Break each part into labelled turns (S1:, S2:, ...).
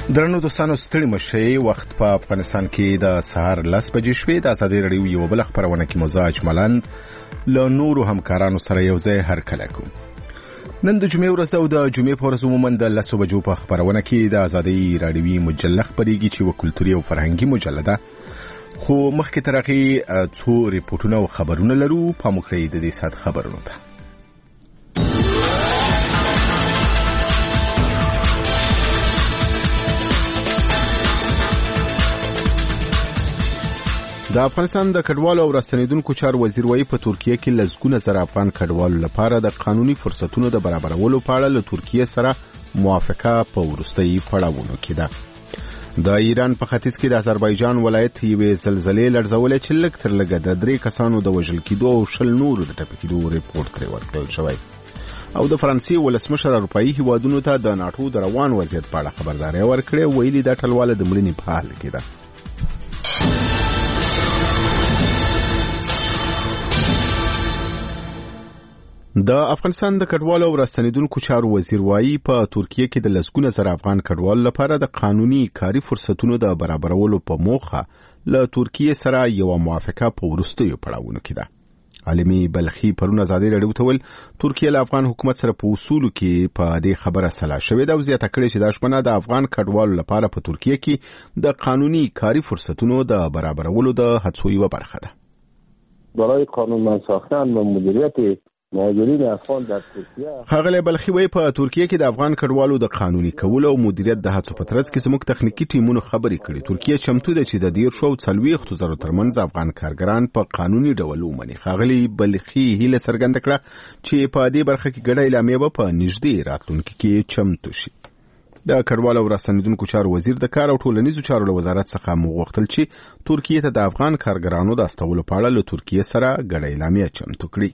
S1: درنو دوستانو ستړي مشئ وخت په افغانستان کې د سهار 10 بجې شوې د ازادي رادیو یو بل خبرونه کې مزاج ملند له نورو همکارانو سره یو ځای هر کله کوم. نن د جمعې ورځ او د جمعې په ورځ عموما د 10 بجو په خبرونه کې د ازادي رادیوي مجله خبريږي چې و کلتوري او فرهنګي مجله ده. خو مخکې تر هغه څو ریپورتونه او خبرونه لرو په مخکې د دې سات خبرونه ده. د افغانستان د کډوالو او راستنیدونکو چارو وزیر وایي په ترکیه کې لزګونه زره افغان کډوالو لپاره د قانوني فرصتونو د برابرولو په اړه له ترکیه سره موافقه په وروستي پړاوونو کې ده. د ایران په ختیځ کې د آذربایجان ولایت یوې زلزلې لړزولې چې لږ تر لږه د 3 کسانو د وژل کېدو او 10 نورو د ټپي کېدو ریپورت کړی ورکړل شوی. او د فرانسې ولسمشر اروپایي هیوادونو ته د ناټو د روان وضعیت په اړه خبرداري ورکړې، ویلي دا ټلواله د مړینې په حال کې ده. د افغانستان د کډوالو او راستنیدونکو چارو وزیر وایي په ترکیه کې د لزګونه زره افغان کډوالو لپاره د قانوني کاري فرصتونو د برابرولو په موخه له ترکیه سره یو موافقه په وروستیو پړاوونو کې ده. عالمي بلخي پرون ازادي رادیو ته ویل ترکیه له افغان حکومت سره په اصولو کې په دې خبره سلا شوې ده او زیاته کړې چې دا شپنه د افغان کډوالو لپاره په ترکیه کې د قانوني کاري فرصتونو د برابرولو د هڅو یوه برخه ده.
S2: برای قانون ساختن و مدیریت مهاجرین افغان در ترکیه
S1: خاغلی بلخي وایي په ترکیه کې د افغان کډوالو د قانوني کولو او مدیریت د هڅو په ترڅ کې زموږ تخنیکی ټیمونو خبرې کړي. ترکیه چمتو ده چې د 140 ترمنځ افغان کارګران په قانوني ډول ومني. خاغلی بلخي هیله څرګنده کړه چې په دې برخه کې ګډه اعلامیه به په نږدې راتلونکي کې چمتو شي. د کډوالو او راستنیدونکو چارو وزیر د کار او ټولنیزو چارو له وزارت څخه وغوښتل چې ترکیه ته د افغان کارګرانو د استولو په اړه له ترکیه سره ګډه اعلامیه چمتو کړي.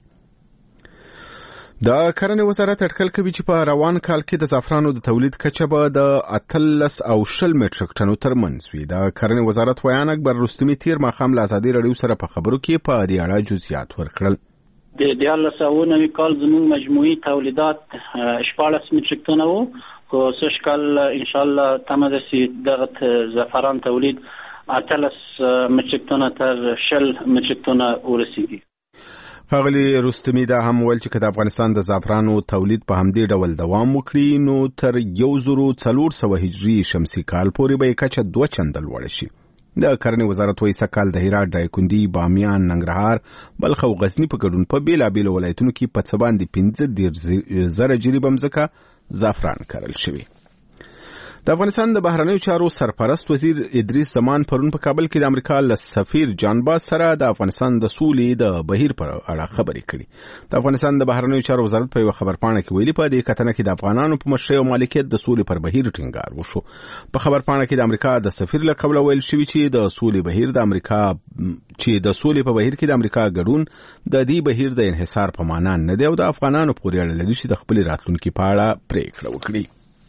S1: د کرنې وزارت اټکل کوي چې په روان کال کې د زعفرانو د تولید کچه به د 18 او 20 میټریک ټنو ترمنځ وي. د کرنې وزارت ویان اکبر رستمی تیر ماښام له ازادي رادیو سره په خبرو کې په دې اړه جزئیات ورکړل.
S3: د 1990 کال زموږ مجموعي تولیدات 14 میټریک ټن وو، خو سږ کال ان شاء الله تمه ده چې دغه زعفران تولید 18 میټریک ټن تر 20 میټریک ټن ورسیږي.
S1: خاغلی رستمی دا هم ویل چې د افغانستان د زعفرانو تولید په همدې ډول دوام وکړي نو تر 1400 هجري شمسي کال پورې به کچه 2 چنده لوړ شي. د کرنې وزارت وایي سکهال د هرات، دایکنډي، بامیان، ننګرهار، بلخ او غزني په ګډون په بیلابیلو ولایتونو کې په څه باندې 15,000 جریبه مځکه زعفران کرل شوي. د افغانستان د بهرنیو چارو سرپرست وزیر ادریس زمان پرون په کابل کې د امریکا له سفیر جان باز سره د افغانستان د سولې د بهیر پر اړه خبرې کړې. د افغانستان د بهرنیو چارو وزارت په یو خبرپاڼه کې ویلي په دې کتنه کې د افغانانو په مشرۍ او مالکیت د سولې پر بهیر ټینګار وشو. په خبرپاڼه کې د امریکا د سفیر له قبله ویل شوی چې د سولې بهیر د امریکا چې د سولې په بهیر کې د امریکا ګډون د دې بهیر د انحصار په معنا نه دی او د افغانانو پورې اړه لري چې د خپل راتلونکي په اړه پریکړه وکړي.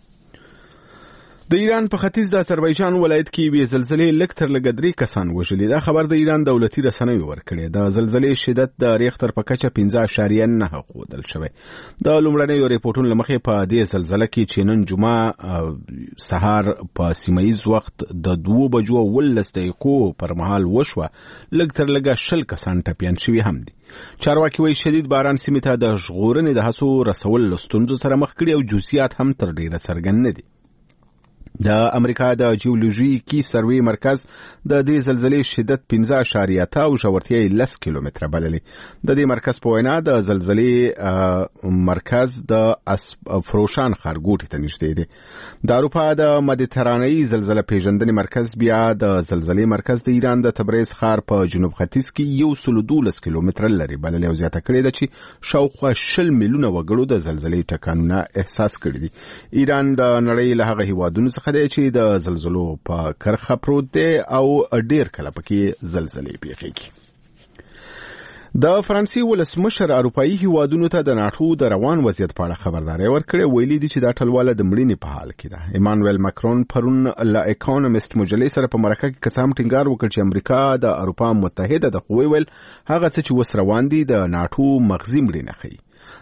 S1: د ایران په ختیځ د آذربایجان ولایت کې یوې زلزلې لږ تر لږه 3 کسان وژلي. دا خبر د ایران دولتي رسنیو ورکړی. د زلزلې شدت د ریختر په کچه 5.9 ښودل شوی. د لومړنیو ریپورتونو له مخې په دې زلزله کې چې نن جمعه سهار په سیمه‌ییز وخت د 2:19 پر مهال وشوه، لږ تر لږه 20 کسان ټپیان شوي هم دي. چارواکي وایي شدید باران سیمې ته د ژغورنې د هڅو رسول له ستونزو سره مخ کړي او جزئیات هم تر ډیره څرګند نه دي. د امریکا د جیولوژیکي سروې مرکز د دې زلزلې شدت 5.8 او ژورتیا 10 کیلومتره بللې. د دې مرکز په وینا د زلزلې مرکز د فروشان ښارګوټي ته نږدې دی. د اروپا د مدیترانه‌ای زلزلې پیژندنې مرکز بیا د زلزلې مرکز د ایران د تبریز ښار په جنوب ختیځ کې 112 کیلومتره لري بللې او زیاته کړې ده چې شاوخوا 20 میلیونه وګړو د زلزلې ټکانونه احساس کړي دي. ایران د نړۍ له هغه هیوادونو څخه دی چې د زلزلو په کرخه پروت دی او ډیر کله پکې زلزلې پیښیږي. د فرانسې ولسمشر اروپایي هیوادونو ته د ناټو د روان وضعیت په اړه خبرداري ورکړې، ویلي دي چې دا ټلواله د مړینې په حال کې ده. ایمانوئل ماکرون پرون له اکونومیست مجلې سره په مرکه کې قسم ټینګار وکړ چې امریکا د اروپا متحده د قوی ویل هغه څه چې وس روان دي د ناټو مغزي مړینه ښيي.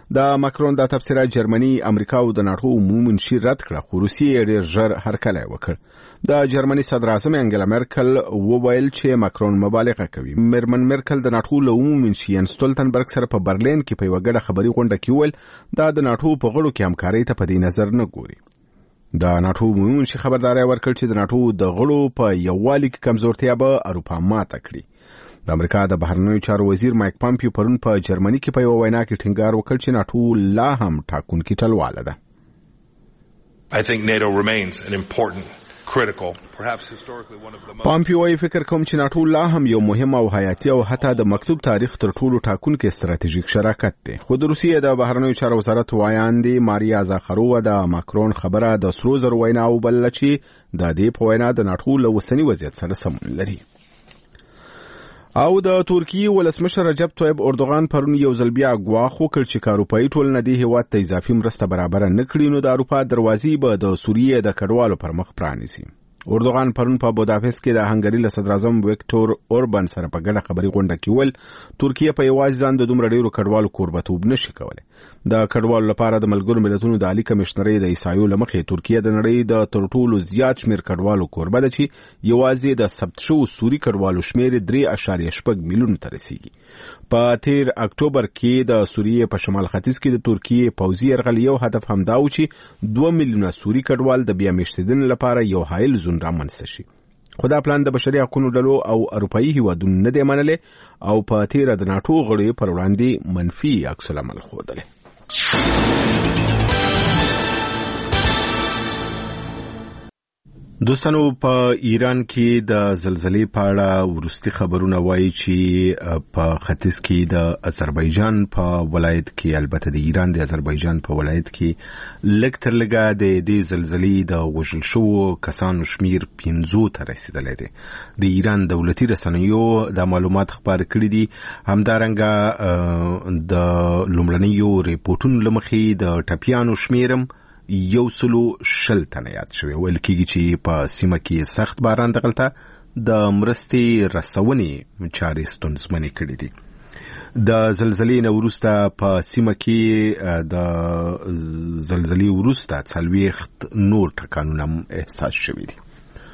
S1: د ماکرون د تبصره جرمني امریکا او د ناتو عمومي شي رد کړه خو روسیې ډېر ژر هرکلی وکړ د جرمني صدر اعظم انګلا مرکل وویل چې ماکرون مبالغه کوي میرمن مرکل د ناتو له عمومي شي ین ستولتنبرګ سره په برلین کې په یوه ګډه خبري غونډه کې ویل دا د ناتو په غړو کې همکارۍ ته په دې نظر نه ګوري د ناتو عمومي شي خبرداري ورکړ چې د ناتو د غړو په یووالي کې کمزورتیا به اروپا ماته کړي د امریکا د بهرنیو چارو وزیر مایک پامپیو پرون په جرمني کې په یو وینا کې ټینګار وکړ چې ناتو لا هم ټاکونکې ټلواله ده.
S4: I think NATO remains an important critical perhaps historically one of the most
S1: پامپیو وايي فکر کوم چې ناتو لا هم یو مهم او حیاتي او حتی د مکتوب تاریخ تر ټولو ټاکونکې ستراتیژیک شراکت دی خو د روسیې د بهرنیو چارو وزارت وایاندې ماریا زاخرووا د ماکرون خبره د سرو زرو وینا وبلله چې د دې په وینا د ناتو له اوسني وضعیت سره سمون لري. او د ترکیې ولسمشر رجب طیب اردوغان پرون یو ځل بیا ګواښ وکړ چې اروپایي ټولنه دې هیواد ته اضافي مرسته برابر نه کړي نو د اروپا دروازې به د سوریې د کډوالو پر مخ پرانیسي. اردوغان پرون په بوداپست کې د هنګري له صدر اعظم ویکټور اوربان سره په ګډه خبري غونډه کې ویل ترکیه په یوازې ځان د دومره ډیرو کډوالو کوربتوب نشي کولای. د کډوالو لپاره د ملګرو ملتونو د عالی کمشنرۍ د ایسایو لمخې ترکیه د نړۍ د تر ټولو زیات شمیر کډوالو کوربه ده چې یوازې د ثبت شوو سوري کډوالو شمیر 3.8 میلیون ته رسیږي. په 13 اکتوبر کې د سوریې په شمال ختیځ کې د ترکیې پوځي یرغل یو هدف همدا و چې 2 میلیونه سوري کډوال د بیا میشتیدنې لپاره یو حایل زون رامنځته شي. خو دا پلان د بشري حقوقو ډلو او اروپایي هیوادونو نه دی منلی او په تیره د ناټو غړو پر وړاندې منفي عکس العمل ښودلی. دوستانو په ایران کې د زلزلې په اړه وروستي خبرونه وایي چې په ختیځ کې د آذربایجان په ولایت کې البته د ایران د آذربایجان په ولایت کې لږ تر لږه د دې زلزلې د وژل شوو کسانو شمیر 15 ته رسیدلی دی. د ایران دولتي رسنیو د معلومات خبر کړي دي. همدارنګه د لومړنیو ریپورتونو له مخې د ټپیانو شمیرم 110 تنه یاد شوی. ویل کېږي چې په سیمه کې سخت باران دغلته د مرستې رسونې چارې ستونزمنې کړې دي. د زلزلې نه وروسته په سیمه کې د زلزلې وروسته 40 نور ټکانونه احساس شوي دي.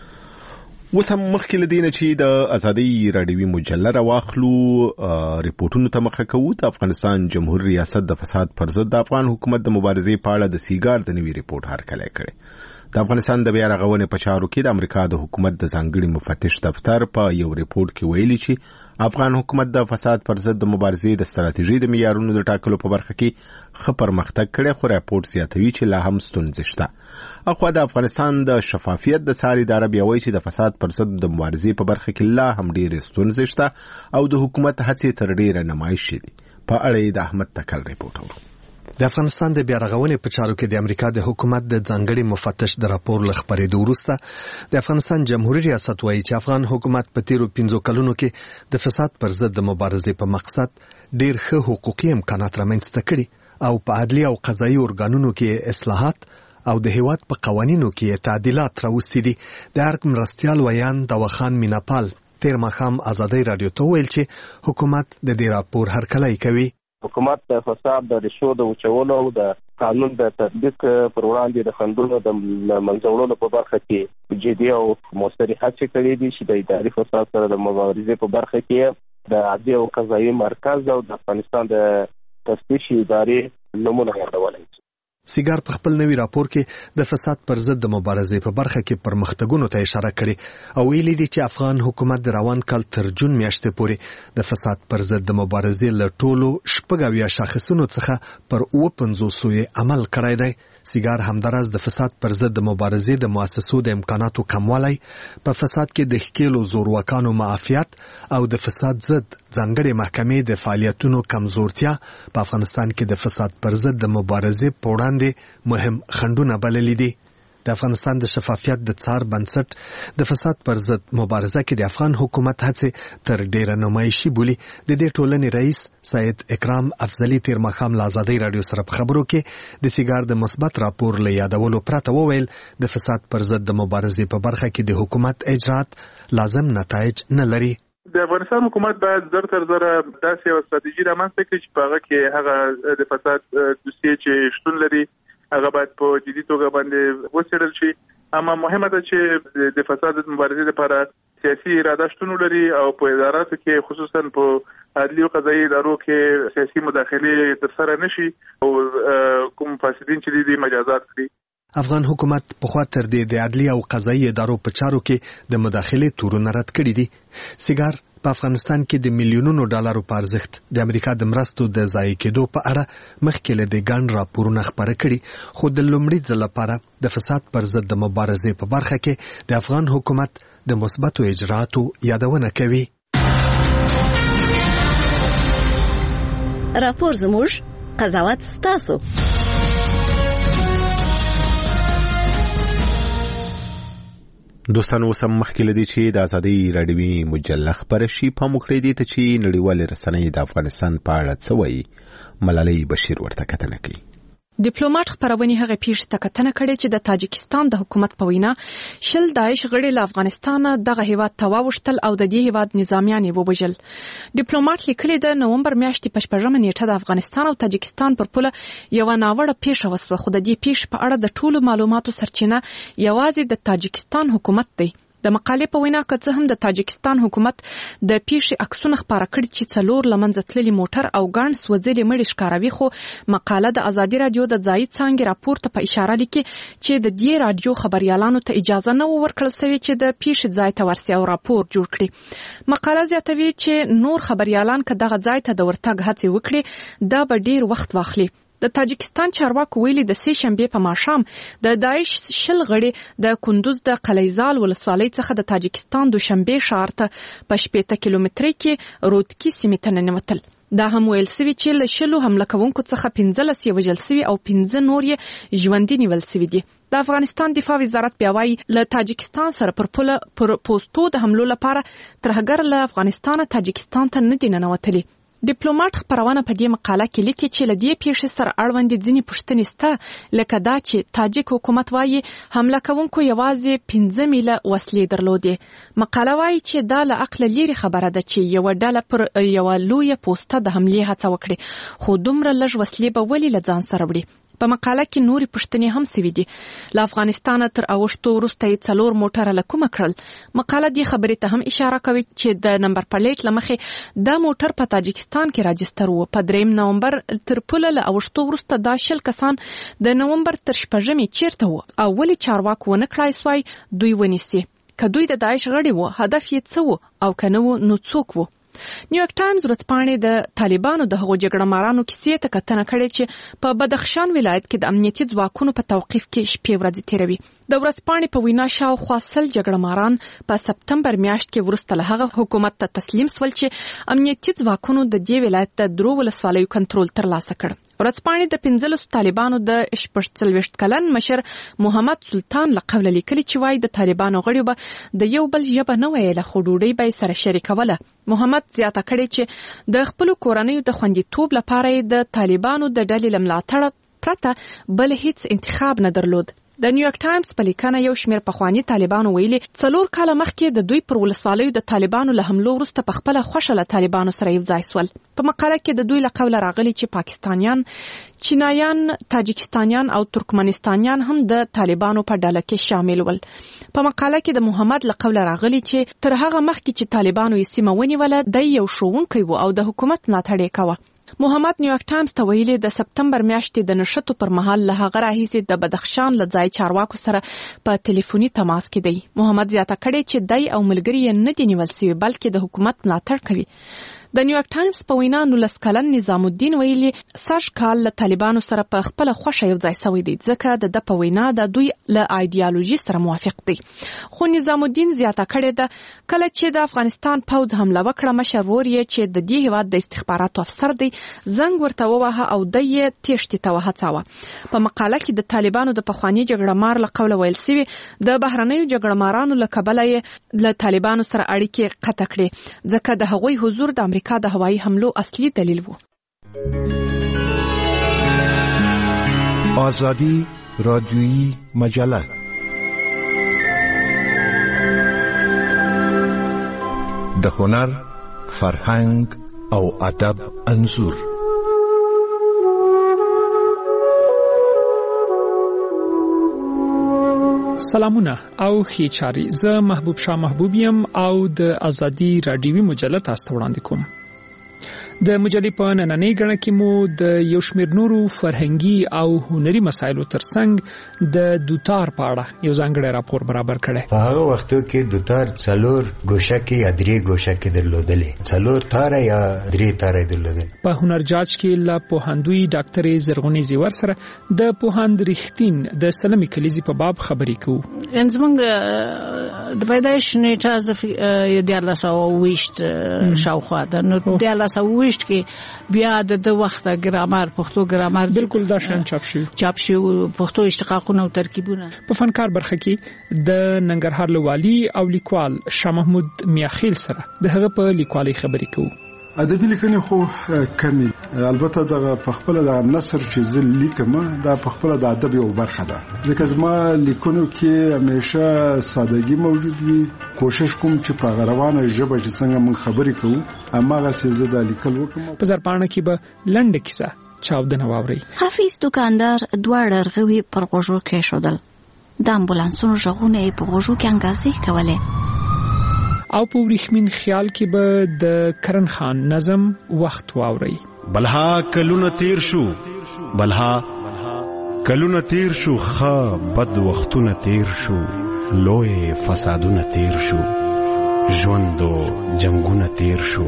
S1: اوس هم مخکې له دې نه چې د ازادۍ راډیوي مجله راواخلو ریپورټونو ته مخه کوو. د افغانستان جمهور ریاست د فساد پر ضد د افغان حکومت د مبارزې په اړه د سیګار د نوي ریپورټ هرکلی کړی. د افغانستان د بیا رغونې په چارو کې د امریکا د حکومت د ځانګړي مفتش دفتر په یو ریپورټ کې ویلي چې افغان حکومت د فساد پر ضد د مبارزې د ستراتیژۍ د معیارونو د ټاکلو په برخه کې ښه پرمختګ کړی خو راپورټ زیاتوي چې لا هم ستونزې شته. اخوا د افغانستان د شفافیت د څارې اداره بیا وایي چې د فساد پر ضد د مبارزې په برخه کې لا هم ډېرې ستونزې شته او د حکومت هڅې تر ډېره نمایش دي. په اړه یې د احمد تکل ریپورټ اورو.
S5: د افغانستان د بیا رغونې په چارو کې د امریکا د حکومت د ځانګړي مفتش د راپور له خبرېدو وروسته د افغانستان جمهوریت ریاست وایي چې افغان حکومت په تیرو 15 کلونو کې د فساد پر ضد د مبارزې په مقصد ډېر ښه حقوقي امکانات رامنځته کړي او په عدلي او قضایي ارګانونو کې اصلاحات او د هیواد په قوانینو کې تعدیلات راوستي دي. د ارګ مرستیال ویان داوخان میناپال تیر ماښام ازادۍ راډیو ته ویل چې حکومت د دې راپور هرکلی کوي.
S2: حکومت د فساد د ریښو د وچولو او د قانون د تطبیق پر وړاندې د خنډونو د منځوړلو په برخه کې جدي او مؤثرې هڅې کړې دي چې د اداري فساد سره د مبارزې په برخه کې د عدلي او قضایي مرکز او د افغانستان د تفتیشي ادارې نمونه یادولی.
S5: سیګار په خپل نوي راپور کې د فساد پر ضد د مبارزې په برخه کې پرمختګونو ته اشاره کړې او ویلي دي چې افغان حکومت د روان کال تر جون میاشتې پورې د فساد پر ضد د مبارزې له ټولو 80 شاخصونو څخه پر 50 عمل کړی دی. سیګار همداراز د فساد پر ضد د مبارزې د مؤسسو د امکاناتو کموالی، په فساد کې د ښکېلو زورواکانو معافیت او د فساد ضد ځانګړې محکمې د فعالیتونو کمزورتیا په افغانستان کې د فساد پر ضد د مبارزې په وړاندې مهم خنډونه بللي دي. د افغانستان د شفافیت د څار بنسټ د فساد پر ضد مبارزه کې د افغان حکومت هڅې تر ډیره نمایشي بولي. د دې ټولنې رئیس سید اکرام افضلی تیر ماښام له ازادۍ راډیو سره په خبرو کې د سیګار د مثبت راپور له یادولو پرته وویل د فساد پر ضد د مبارزې په برخه کې د حکومت اجرات لازم نتایج نه لري.
S6: د افغانستان حکومت باید زر تر زره داسې یو ستراتیژي رامنځته کړي چې په هغه کې هغه د فساد دوسیې چې شتون لري هغه باید په جدي توګه باندې وڅېړل شي. اما مهمه ده چې د فساد مبارزې لپاره سیاسي اراده شتون لري او په اداراتو کې خصوصا په عدلي او قضایي ادارو کې سیاسي مداخله ترسره نشي او کوم فاسدین چې دي مجازات کړي.
S5: افغان حکومت په خوا تر دې د عدلي او قضایي ادارو په چارو کې د مداخله تورونه رد کړي دي. سیګار په افغانستان کې د میلیونونو ډالرو په ارزښت د امریکا د مرستو د ضایع کېدو په اړه مخکې له دې ګڼ راپورونه خپاره کړي، خو د لومړي ځل لپاره د فساد پر ضد د مبارزې په برخه کې د افغان حکومت د مثبتو اجرااتو یادونه کوي.
S7: راپور زموږ، قضاوت ستاسو.
S1: دوستانو سم مخکې لدی چې د ازادي راډیوي مجله خبر شي په مخکې دي ته چې نړیوال رسنۍ د افغانستان په اړه څه وایي. ملالۍ بشیر ورته کتنه کوي.
S8: ډیپلوماټ خبرونه هغه پیښه ته کتنه کړې چې د تاجکستان د حکومت په وینا شل داعش غړي له افغانستان دغه هیواد ته واوښتل او د دې هیواد نظامیان یې وبجل. ډیپلوماټ لیکلي د نومبر میاشتې په 14 نیټه د افغانستان او تاجکستان پر پوله یو ناوړه پیښه وسوه، خو د دې پیښې په اړه د ټولو معلوماتو سرچینه یوازې د تاجکستان حکومت دی. د مقالې په وینا که څه هم د تاجکستان حکومت د پیښې عکسونه خپاره کړي چې 4 لمنځه تللي موټر او ګڼ سوځلي مړي ښکاروي، خو مقاله د ازادي رادیو د ځایي څانګې راپور ته په اشاره لیکي چې د دې رادیو خبريالانو ته اجازه نه ورکړل شوې چې د پیښې ځای ته ورسي او راپور جوړ کړي. مقاله زیاتوي چې نور خبريالان که دغه ځای ته د ورتګ هڅه وکړي دا به ډیر وخت واخلي. د تاجکستان چارواکو ویلي د سې شنبه په ماښام د داعش شل غړي د کندوز د قلیزال ولسوالۍ څخه د تاجکستان دوشنبه ښار ته په 18 کیلومترۍ کې رودکی سیمې ته ننوتل. دا هم ویل سوي چې له شلو حمله کوونکو څخه 15 یې وژل سوي او 15 نور یې ژوندي نیول سوي دي. د افغانستان دفاع وزارت بیا وايي له تاجکستان سره پر پوله پر پوسټو د حملو لپاره ترهګر له افغانستان تاجکستان ته نه دي ننوتلي. ډیپلوماټ خبرونه په دې مقاله کې لیکي چې له دې پیښې سره اړوند ځینې پوښتنې شته، لکه دا چې تاجک حکومت وايي حمله کوونکو یوازې 15 میله وسلې درلودې. مقاله وايي چې دا له عقل لري خبره ده چې یو ډله پر یو لوی پوسټه د حملې هڅه وکړي، خو دومره لږ وسلې به ولې له ځان سره وړي. په مقاله کې نوري پوښتنې هم سوي دي. له افغانستان تر اوښتو وروسته یې 4 موټر له کومه کړل. مقاله دې خبرې ته هم اشاره کوي چې د نمبر پلیټ لمخې دا موټر په تاجکستان کې راجستر وو. په 3 نومبر تر پوله له اوښتو وروسته دا شل کسان د نومبر تر 14 چیرته وو او ولې چارواکو ونه کړای سوای دوی ونیسي. که دوی د داعش غړي وو هدف یې څه وو او که نه وو نو څوک وو. نیویارک ټایمز ورځپاڼې د طالبانو د هغو جګړهمارانو کیسې ته کتنه کړې چې په بدخشان ولایت کې د امنیتي ځواکونو په توقیف کې شپې ورځې تیروي. د ورځپاڼې په وینا شاوخوا 100 جګړهماران په سپتمبر میاشت کې وروسته له هغه حکومت ته تسلیم شول چې امنیتي ځواکونو د دې ولایت د 3 ولسوالیو کنټرول ترلاسه کړ. ورځپاڼې د 15 طالبانو د 40 کلن مشر محمد سلطان له قوله لیکلي چې وايي د طالبانو غړي به د یو بل ژبه نه ویله خو ډوډۍ به سره شریکوله. محمد زیاته کړې چې د خپل کورنیو د خوندیتوب لپاره د طالبانو د ډلې لملاتړ پرته بل هیڅ انتخاب نه درلود. د نیویارک ټایمز په لیکنه یو شمېر پخواني طالبانو ویلي 4 کاله مخکې د دوی پر ولسوالیو د طالبانو له حملو وروسته په خپله خوښه له طالبانو سره یو ځای سول. په مقاله کې د دوی له قوله راغلي چې پاکستانیان، چینایان، تاجکستانیان او ترکمنستانیان هم د طالبانو په ډله کې شامل ول. په مقاله کې د محمد له قوله راغلي چې تر هغه مخکې چې طالبانو یې سیمه ونیوله دی یو ښوونکی و او د حکومت ملاتړ یې کاوه. محمد نیویارک ټایمز ته ویلي د سپتمبر میاشتې د نشټو پر مهال له هغه راهیسې د بدخشان له ځای چارواکو سره په ټلیفوني تماس کې دی. محمد زیاته کړې چې دی او ملګري یې نه دي نیول سوي بلکې د حکومت ملاتړ کوي. د نیویارک ټایمز په وینا 19 کلن نظام الدین ویلي سږ کال له طالبانو سره په خپل خوښه یو ځای شوی دی ځکه د په وینا د دوی له ایډیالوژي سره موافق دی. خو نظام الدین زیاته کړې ده کله چې د افغانستان پوځ حمله وکړه مشر ور یې چې د دې هیواد د استخباراتو افسر دی زنګ ورته ووهه او د یې تېښتې ته وهڅاوه. په مقاله کې د طالبانو د پخواني جګړهمار له قوله ویل سوي د بهرنیو جګړهمارانو له کبله یې له طالبانو سره اړیکې قطع کړې ځکه د هغوی حضور د امریکا د هوایي حملو اصلي دلیل وو.
S9: آزادی رادیویی مجله د هنر، فرهنګ او ادب انځور.
S10: سلامونه او ښې چاري. زه محبوب شاه محبوبیم او د ازادي رادیوي مجله تاسو ته وړاندې کوم. د مجلې په نننۍ غړنه کې مو د یو شمېر نورو فرهنګي او هنري مسایلو ترڅنګ د دوتار په اړه یو ځانګړی راپور برابر کړی.
S11: په هغه وختو کې دوتار 4 ګوشه کې یا 3 ګوشه کې درلودلې، 4 تاره یا 3 تاره درلودل.
S10: په هنرجاج کې لا پوهاندوی ډاکټر زرغونی زیور سره د پوهاند رښتین د سلمي کلیزي په باب خبرې کوو.
S12: زمونږ د پیدایش نیټه د 1920 شاوخوا ده. نو د 1920 کې بیا د وخت ګرامر، پښتو ګرامر
S10: بالکل دا شان چاپ شي
S12: پښتو اشتقاقونه او ترکیبونه.
S10: په فنکار برخه کې د ننګرهار لوالي او لیکوال شاه محمود میاخیل سره د هغه په لیکوالۍ خبرې کوو.
S13: ادبي لیکنې خو کمی، البته د خپل د نثر چې زل لیکم دا خپل د ادب یو برخه ده. ځکه زما لیکونو کې همیشه سادهګي موجود وي. کوشش کوم چې په غروانه ژبه چې څنګه مون خبرې کوو هماغه څه د لیکل وکم.
S10: په زرپاڼه کې به لنډه کیسه چاودنه واوري.
S7: حافظ دکاندار دواړه رغوي پر غوږو کې شودل. د امبولانسونو ژغونه په غوږو کې انګازې کولې.
S10: او په وریښمین خیال کې به د کرن خان نظم وخت واوري.
S14: بلها کلونه تیر شو، بلها کلونه تیر شو، خا بد وختونه تیر شو، لوی فسادونه تیر شو، ژوندو جنگونه تیر شو.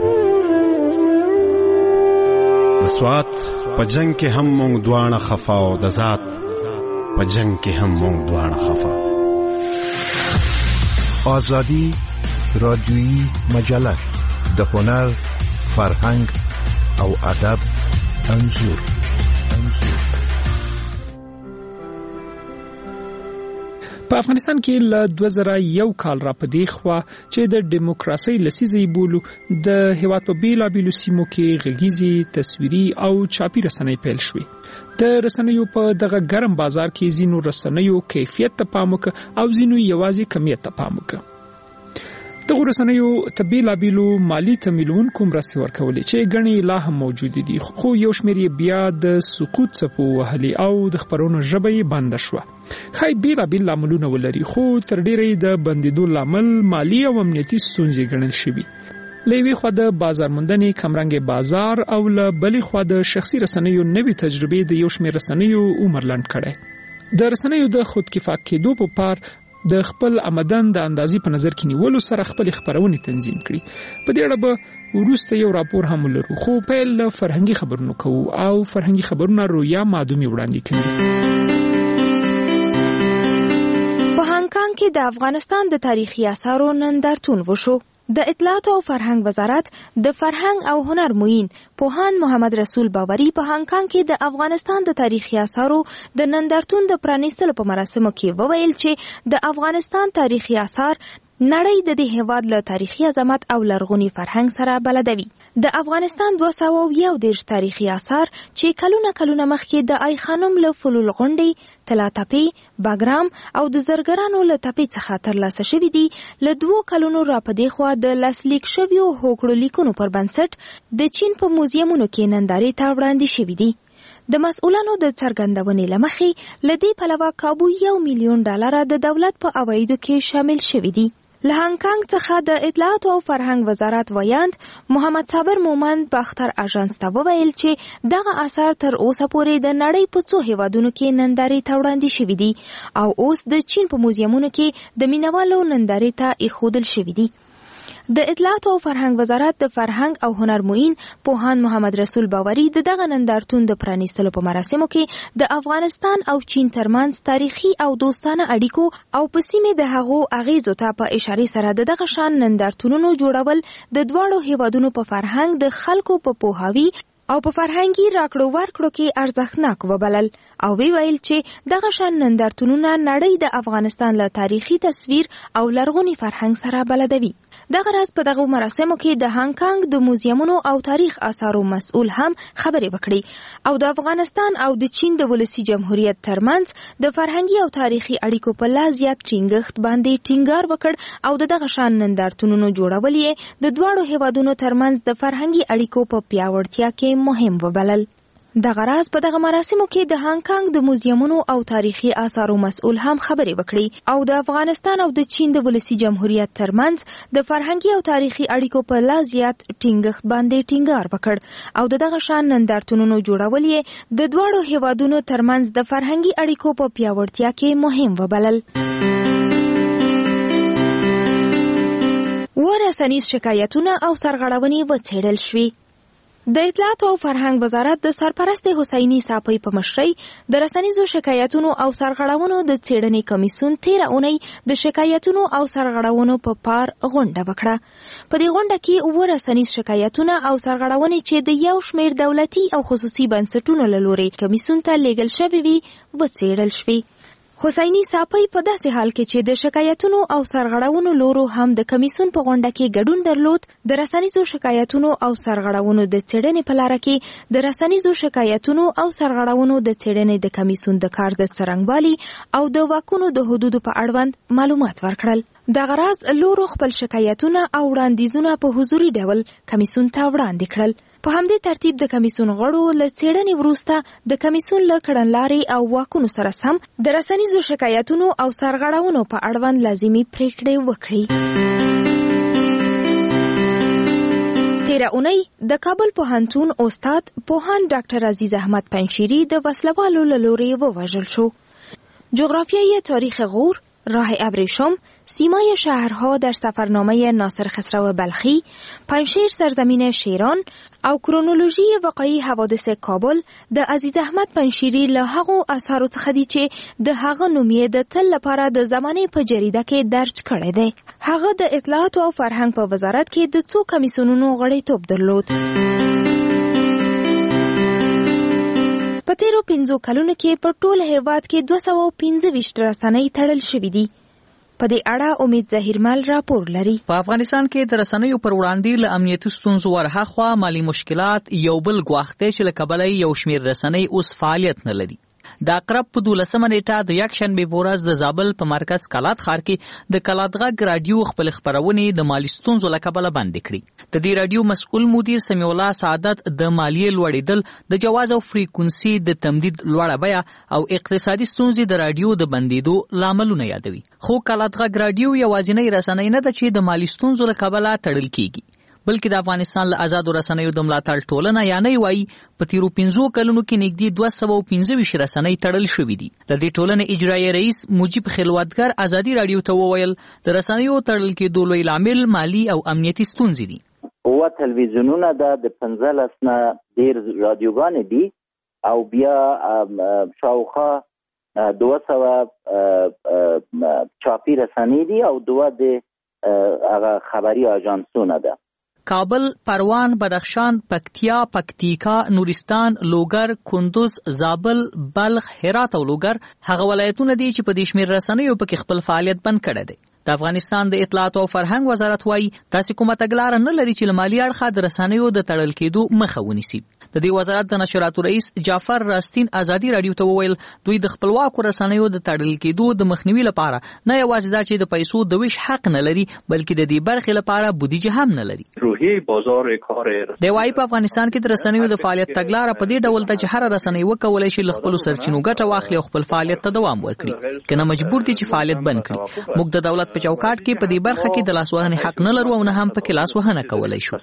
S14: د سوات په جنگ کې هم مونږ دواړه خفا او د ذات په جنگ کې هم مونږ دواړه خفا.
S9: آزادی رادیویی مجله د هنر، فرهنګ او ادب انځور.
S10: په افغانستان کې له 2001 کال را پدې خوا چې د دیموکراسي لسیزې بولو د هیواد په بیلابیلو سیمو کې غږیزي، تصویري او چاپی رسنۍ پیل شوې. د رسنیو په دغه ګرم بازار کې ځینو رسنیو کیفیت ته پام وکړ او ځینو یوازې کمیت ته پام وکړ. دغه رسنیو ته بیلابیلو مالی تمویلونکو مرستې ورکولې چې ګڼې لا هم موجود دي، خو یو شمېر یې بیا د سقوط څپو وهلي او د خبرونو ژبه یې بنده شوه. ښایي بیلابیل لاملونه ولري، خو تر ډیره د بندېدو لامل مالی او امنیتي ستونزې ګڼل شوي. له یوې خوا د بازار موندنې کمرنګې بازار او له بلې خوا د شخصي رسنیو نوې تجربې د یو شمېر رسنیو عمر لنډ کړی. د رسنیو د خودکفا کېدو په پار د خپل آمدن د اندازې په نظر کې نیولو سره خپل خبرونه تنظیم کړي. په دې اړه به وروسته یو راپور هم ولرو، خو پیل له فرهنګي خبرونو کوو او فرهنګي خبرونه رویا مادومي وړاندې کوي.
S15: په هانګ کانګ کې د افغانستان د تاریخي آثارو نندارتون وشو. د اطلاعات او فرهنګ وزارت د فرهنګ او هنر معین پوهاند محمد رسول باوري په هانګ کانګ کې د افغانستان د تاریخي آثارو د نندارتون د پرانیستلو په مراسمو کې وویل چې د افغانستان تاریخي آثار نړۍ د دې هیواد له تاریخي عظمت او لرغوني فرهنګ سره بلدوي. د افغانستان 201 تاریخي آثار چې کلونه مخکې د آی خانم له فلول غونډې، طلاتپې، باګرام او د زرګرانو له تپې څخه ترلاسه شوي دي، له 2 کلونو را پدې خوا د لاسلیک شویو هوکړو لیکونو پر بنسټ د چین په موزیمونو کې نندارې ته وړاندې شوي دي. د مسؤلانو د څرګندونې لمخې لدې پلوه کابو $1 میلیون د دولت په عوایدو کې شامل شوي دي. له هانګ کانګ څخه د اطلاعات او فرهنګ وزارت ویاند محمد صابر مومند باختر اژانس ته وویل چې دغه آثار تر اوسه پورې د نړۍ په 2 هیوادونو کې نندارې ته وړاندې شوي دي او اوس د چین په موزیمونو کې د مینوالو نندارې ته ایښودل شوي دي. د اطلاعات او فرهنګ وزارت د فرهنګ او هنر معین پوهاند محمد رسول باوري دغه نندارتون د پرانیستلو په مراسمو کې د افغانستان او چین ترمنځ تاریخي او دوستانه اړیکو او په سیمه د هغو اغیزو ته په اشاره سره دغه شان نندارتونونو جوړول د دواړو هیوادونو په فرهنګ د خلکو په پوهاوي او په فرهنګي راکړو ورکړو کې ارزښتناک وبلل او ویل چې دغه شان نندارتونونه نړۍ د افغانستان له تاریخي تصویر او لرغوني فرهنګ سره بلدوي. دغه راز په دغه مراسمو کې د هانګ کانګ د موزیمونو او تاریخ آثارو مسؤل هم خبرې وکړي او د افغانستان او د چین د ولسی جمهوریت ترمنځ د فرهنګي او تاریخي اړیکو په لا زیات ټینګښت باندې ټینګار وکړ او دغه شان نندارتونونو جوړول یې د دواړو هیوادونو ترمنځ د فرهنګي اړیکو په پیاوړتیا کې مهم وبلل. دغه راز په دغه مراسمو کې د هانګ کانګ د موزیمونو او تاریخي آثارو مسؤل هم خبرې وکړي او د افغانستان او د چین د ولسی جمهوریت ترمنځ د فرهنګي او تاریخي اړیکو په لا زیات ټینګښت باندې ټینګار وکړ او دغه شان نندارتونونو جوړول یې د دواړو هیوادونو ترمنځ د فرهنګي اړیکو په پیاوړتیا کې مهم وبلل. ورسنیز شکایتونه او سرغړونې وڅېړل شوې. د اطلاعات او فرهنګ وزارت د سرپرست حسینی صافی په مشرۍ د رسنیزو شکایتونو او سرغړونو د څېړنې کمیسیون 13 اونۍ د شکایتونو او سرغړونو په پار غونډه وکړه. په دې غونډه کې ورسنیز شکایتونه او سرغړونې چې د یو شمېر دولتي او خصوصي بنسټونو له لوري کمیسیون ته لیږل شوې وي وڅېړل شوې. حسینی صافی په داسې حال کې چې د شکایتونو او سرغړونو لورو هم د کمیسیون په غونډه کې ګډون درلود، د رسنیزو شکایتونو او سرغړونو د څېړنې په لاره کې د رسنیزو شکایتونو او سرغړونو د څېړنې د کمیسیون د کار د څرنګوالي او د واکونو د حدودو په اړوند معلومات ورکړل. دغه راز لورو خپل شکایتونه او وړاندیزونه په حضوري ډول کمیسیون ته وړاندې کړل. په همدې ترتیب د کمیسیون غړو له څېړنې وروسته د کمیسیون له کړنلارې او واکونو سره سم د رسنیزو شکایتونو او سرغړونو په اړوند لازمي پریکړې وکړي. تیره اونۍ د کابل پوهنتون استاد پوهاند ډاکټر عزیز احمد پنشیری د وسلوالو له لوري ووژل شو. جغرافیای تاریخ غور، راه ابریشم، سیمای شهرها در سفرنامه ناصر خسرو بلخی، پنشیر سرزمین شیران او کرونولوژی واقعی حوادث کابل د عزیز احمد پنشیری له هغو اثارو څخه دي چې د هغه نوم یې د تل لپاره د زمانې په جریده کې درج کړی دی. هغه د اطلاعات او فرهنګ په وزارت کې د څو کمیسیونونو غړیتوب درلود. په تیرو 15 کلونو کې په ټول هیواد کې 215 رسنۍ تړل شوې دي. په دې اړه امید ظهیرمل راپور لري.
S16: په افغانستان کې د رسنیو پر وړاندې له امنیتي ستونزو ورهاخوا مالی مشکلات یو بل ګواښ دی چې له کبله یو شمېر رسنۍ اوس فعالیت نه لري. د اقرب په 12 نیټه د یکشنبې په ورځ د زابل په مرکز کلات ښار کې د کلات غږ رادیو خپل خپرونې د مالی ستونزو له کبله بندې کړې. د دې رادیو مسؤل مدیر سمیع الله سعادت د مالیې لوړېدل، د جواز او فریکونسي د تمدید لوړه بیه او اقتصادي ستونزې د رادیو د بندېدو لاملونه یادوي. خو کلات غږ رادیو یوازینۍ رسنۍ نه ده چې د مالی ستونزو له کبله تړل کیږي، بلکې د افغانستان له آزادو رسنیو د ملاتړ ټولنه یعنی وایي په تیرو 15 کلونو کې نږدې 215 رسنۍ تړل شوې دي. د دې ټولنې اجرایي رئیس مجیب خلوتګر ازادي رادیو ته وویل د رسنیو تړل کېدو لوی لامل مالی او امنیتي ستونزې دي.
S17: او تلویزیونونه د 15 نه ډیر رادیوګانې دي او بیا شاوخوا 200 چاپی رسنۍ دي او 2 د هغه خبري اژانسونه ده.
S16: کابل، پروان، بدخشان، پکتیا، پکتیکا، نورستان، لوګر، کندوز، زابل، بلخ، هرات او لوګر هغه ولایتونه دي چې په دې شمېر رسنیو په کې خپل فعالیت بند کړی دی. د افغانستان د اطلاعات او فرهنګ وزارت وایي تاسو کومه تګلاره نه لري چې مالی اړخ د رسنیو د تړل کېدو مخه ونیسي. د دې وزارت د نشراتو رئیس جعفر راستین ازادي رادیو ته وویل دوی د خپلواکو رسنیو د تړل کېدو د مخنیوي لپاره نه یوازې دا چې د پیسو د ویش حق نه لري بلکې د دې برخې لپاره بودیجه هم نه لري.
S18: روحي بازار کار
S16: دی وايي په افغانستان کې د رسنیو د فعالیت تګلاره په دې ډول ته چې هر رسنۍ وکولای شي له خپل سرچینو ګټه واخلي او خپل فعالیت ته دوام ورکړي، کنه مجبور دي چې فعالیت بند کړي. موږ د دولت په چوکاټ کې په دې برخه کې د لاسوهنې حق نه لرو او نه هم پکې لاسوهنه کولای شو.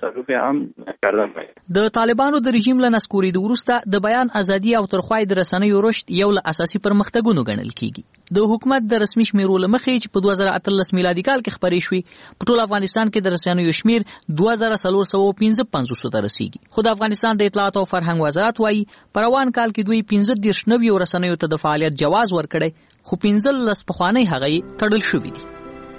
S16: د طالبانو د رژیم له نسکورېدو وروسته د بیان ازادي او ترخوای د رسنیو رشد یو له اساسي پرمختګونو ګڼل کیږي. د حکومت د رسمي شمیرو له مخې چې په 2018 میلادي کال کې خبرې شوې په ټول افغانستان کې د رسنیو شمیر 2455 ته رسیدي. خو د افغانستان د اطلاعات او فرهنګ وزارت وایي په روان کال کې دوی 15 نویو رسنیو ته د فعالیت جواز ورکړی، خو 15 پخوانۍ هغې تړل شوې دي.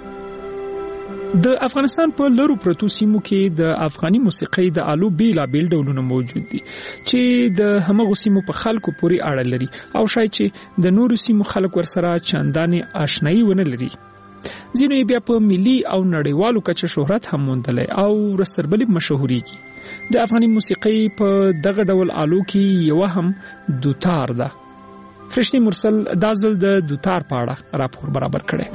S10: د افغانستان په لرو پرتو سیمو کې د افغاني موسیقۍ د آلو بیلابیل ډولونه موجود دي چې د همغو سیمو په خلکو پورې اړه لري او شاید چې د نورو سیمو خلک ورسره چندانې آشنایي ونه لري. ځینو بیا په ملي او نړیوالو کچه شهرت هم موندلی او رسربلي مشهوريږي. د افغاني موسیقۍ په دغه ډول آلو کې یو هم دوتار ده. فرشتي مرسل دازل د دوتار په اړه راپور برابر کړي.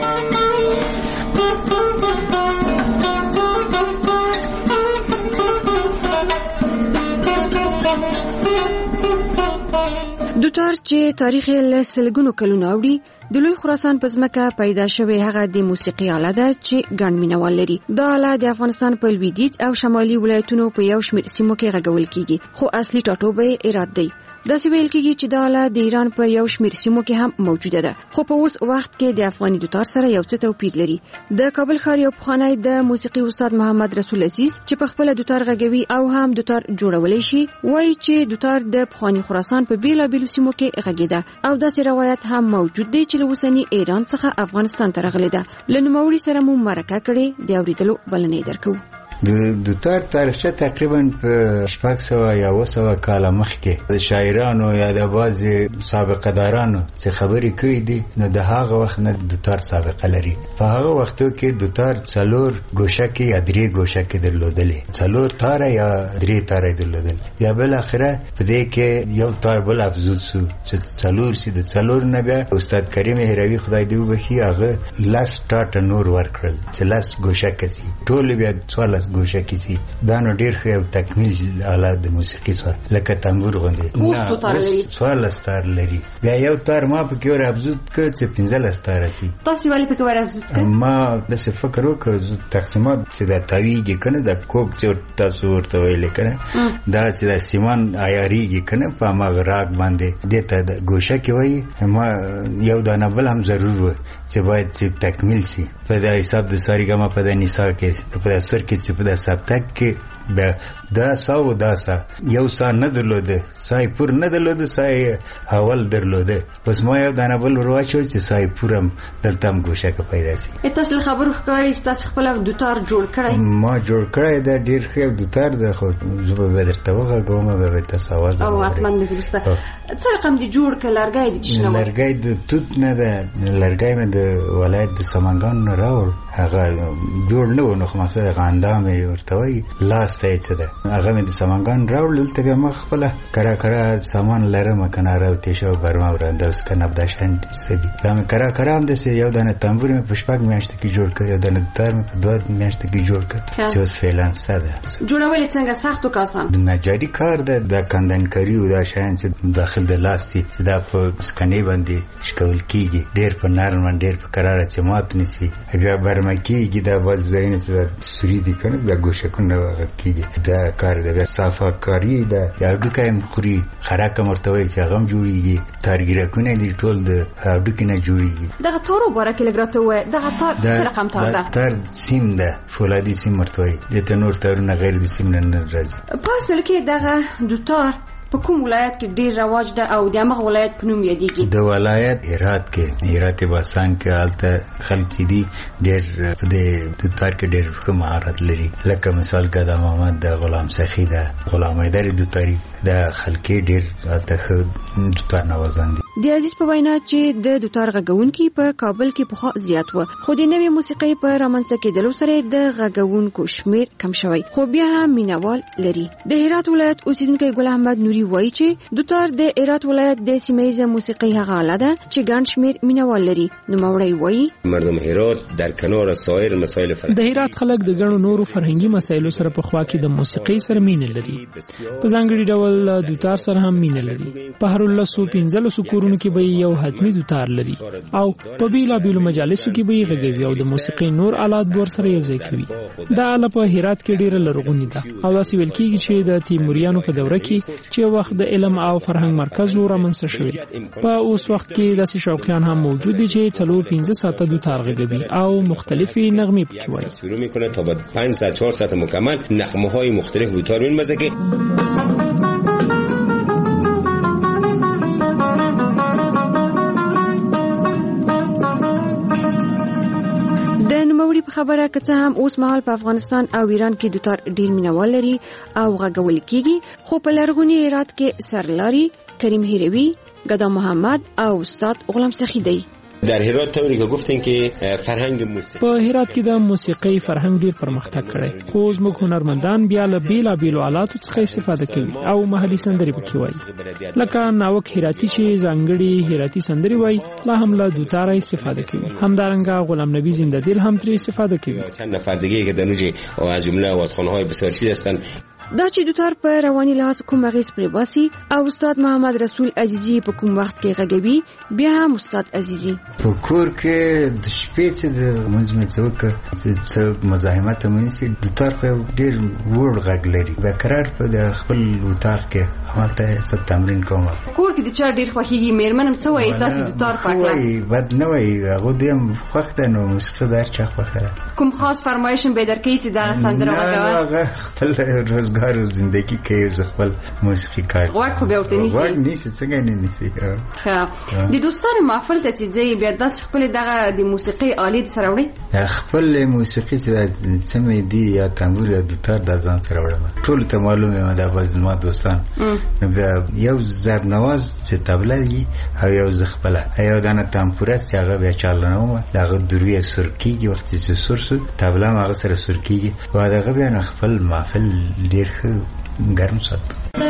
S18: دوتار چې تاریخ له سلګونو کلونو اوړي د لوی خراسان په ځمکه پیدا شوی هغه د موسیقي آله ده چې ګڼ مینوال لري. دا آله د افغانستان په لویدیځ او شمالي ولایتونو په یو شمېر سیمو کې غږول کیږي، خو اصلي ټاټوبی ایران دی. داسې ویل کېږي چې دا آله د ایران په یو شمېر سیمو کې هم موجوده ده، خو په اوس وخت کې د افغاني دوتار سره یو څه توپیر لري. د کابل ښار یو پخوانی د موسیقي استاد محمد رسول عزیز چې په خپل دوتار غږوي او هم دوتار جوړولای شي، وایي چې دوتار د پخواني خراسان په بیلابیلو سیمو کې غږیده او داسې روایت هم موجود دی چې له اوسني ایران څخه افغانستان ته راغلی ده. له نوموړي سره مو مرکه کړې، د اورېدلو بلنه یې درکوو.
S11: د دوتار تاریخچه تقریبا په 600 یا 700 کال مخکې د شاعرانو یا د بعضي سابقه دارانو څخه خبرې کړې دي، نو د هغه وخت نه دوتار سابقه لري. په هغه وختو کې دوتار 4 ګوشکې یا 3 ګوشکې درلودلې، 4 تاره یا 3 تاره درلودل. یا بل اخره په دې کې یو تار بل افزود شو چې 4 سي. د 4 نه بیا استاد کریم هروي خدای دې وبخي هغه لاس ټاټ نور ورکړل چې لاس ګوشکې سي، ټول بیا 14 ګوشکې سي. دا نو ډیر ښه او تکمیل آله د موسیقي سره لکه تنبور غوندې 14 تار لري. بیا یو تار ما په کې ور ابزود کړ چې 15 تار سي.
S18: تاسو ولې په کې ور ابزود کړ؟
S11: ما د څه فکر وکړ تقسیمات چې دا تاویږي کنه د کوک چې تاسو ورته ویل کنه دا چې د سیمان عیاریږي کنه په ما راګ باندې دته د ګوشکې وای ما یو دانه بل هم ضرور و چې باید چې تکمیل سي. په دا حساب د ساریګما په د نساء کې په سر کې چې په د سبتک کې دا ساو داسا یو سا نه درلوده، سای پور نه درلوده، سای اول درلوده. پس ما یو دانه بل ورواچو چې سای پورم دلته هم ګوشکه پیدا سي.
S18: تاسو خبرو ښکاري تاسو خپل دوتار جوړ کړی؟
S11: ما جوړ کړی دا ډیر ښه دوتار ده، خو زه به درته وغږوم به تاسو आवाज
S18: او اتمن دې ورسته څه رقم دي جوړ کړ؟ لرګی دي چې نو
S11: لرګی د توت نه ده، لرګی مې د ولایت د سمنګان نه راوړ. هغه جوړ نه و، نو مقصد غاندام ورته وای لاس ته څه ده. هغه مې د سمنګان راوړل، ته به ما خپل کرا سامان لرم کنه راوته شو برما ورندوس کنه بداشن سدي. دا مې کرا هم د یو دانه تنبور مې پښپاک میاشت کې جوړ کړ، یو دانه تار مې په 2 میاشت کې جوړ کړ چې اوس فعلا ستاده.
S18: جوړول څنګه سخت او آسان؟
S17: د نجاری کار ده، د کندنکاری او د شاین چې داخل د لاستي چې دا په سکنې باندې شکول کیږي، ډېر په نرم ډېر په قراره چې مات نسی. بیا برمکیږي دا باز زین سره سوري دي کنه د ګوشکونه کیږي. دا کار د صفه کاری ده، یا ډوکایم خوري خراکه مرتوي چې غم جوړیږي، تارګیرکونه دي ټول د ډوکینه جوړیږي.
S18: دغه تورو برکه لګراته و دغه تار څه رقم تار ده؟
S11: تار سیم ده، فولادي سیم مرتوي. د تنور تارونه غیر د سیم نه راځي.
S18: پاس لکه دغه دوتار په کوم ولایت کې ډیر رواج ده او د هغه ولایت په نوم یادېږي؟
S11: د ولایت هرات کې، هرات باسان کې حالت خلک دي ډیر د تار کې ډیر مهارت لري. لکه مثال کې د محمد د غلام سخی ده، غلام حیدر د تاریخ د خلک ډیر ته دوتار نوازان دي.
S18: د عزیز په وینا چې د دوتار غږونکي په کابل کې پخوا زیات و، خو د نوې موسیقۍ په رامنځته کېدلو سره د غږونکو شمیر کم شوی، خو بیا هم مینوال لري. د هرات ولایت اوسیدونکی ګل احمد نوري وایي چې دوتار د هرات ولایت د سیمه‌ایزه موسیقۍ هغه آله ده چې ګڼ شمیر مینوال لري. نوموړی وایي
S19: مردم هرات در کنار سایر مسائل
S10: د هرات خلک د ګڼو نورو فرهنګي مسایلو سره په خوا کې د موسیقۍ سره مینه لري. په ځانګړي ډول دوتار سره هم مینه لري. په هر 15 کورونو کې به یو حتمی دوتار لري او په بیلابیلو مجالسو کې به غږوي او د موسیقۍ نور آلات ور سره یوځای کوي. دا آله په هرات کې ډیره لرغونې ده او داسې ویل کېږي چې د تیموریانو په دوره کې چې وخت د علم او فرهنګ مرکز ورامنځته شوی. په اوس وخت کې داسې شوقیان هم موجود دي چې 4-5 ساعته دوتار غږوي او مختلفي نغمې پکې وایي.
S19: شروع میکنه تا بعد 5-4 ساعت مکمل نغمه‌های مختلف دوتار می‌مزه که
S18: په خبره که څه هم اوس مهال په افغانستان او ایران کې دوتار ډیر مینوال لري او غږول کیږي، خو په لرغوني هرات کې سرلاري کریم هروي، ګدا محمد او استاد غلام سخی دی.
S19: در هرات طوری که گفتین که فرهنگ موسیقی
S10: په هرات کې د موسیقي فرهنګ ډیر پرمختګ کړی خو زموږ هنرمندان بیا له بیلابیلو آلاتو څخه استفاده کوي او محلي سندرې پکې وایي لکه ناوک هراتی چې ځانګړي هراتی سندرې وایي لا هم له دوتاره استفاده کوي همدارنګه غلام نبی زنده دل هم ترې استفاده کوي
S19: چند نفر دیگه که در نوجه و از جمله آوازخوان‌های بسیار چیز هستند
S18: دا چې دوتار په رواني لحاظ کوم اغیز پرې باسي او استاد محمد رسول عزیزی په کوم وخت کې غږوي بیا هم استاد عزیزی
S11: په کور کې د شپې چې د منځمه څوک چې مزاحمت منسي دوتار خو ډیر وړ غږ لري به قرار په د خپل وطاق کې هغه څه تمرین کوم
S18: کور کې د چا ډیر خوښيږي میرمنم څه وایي تاسو دوتار پاکه
S11: بد نه وایي هغه دیم وخت نو موسیقي دار چا خوخه
S18: کوم خاص فرمایش به درکې چې دا سندره وکړه
S11: خپل روزګار او ژوندۍ کې خپل موسیقي کار
S18: واک خو به وته نيسي
S11: واک نيسي څنګه نه نيسي
S18: ښه د دوستانو محفل ته چې ځي بیا د خپل دغه د موسیقي آلې سره وړي
S11: خپل موسیقي چې سمې دي یا تنبور یا دوتار د ځان سره وړم ټول ته معلومه ده باز ما دوستان بیا یو زر نواز چې تبله دي او یو زخپله یو دانه تنبور چې هغه بیا چالنوم دغه دروي سرکیږي وخت چې سرسو تبله هغه سره سرکیږي و دغه بیا خپل محفل ډیر ګرم سات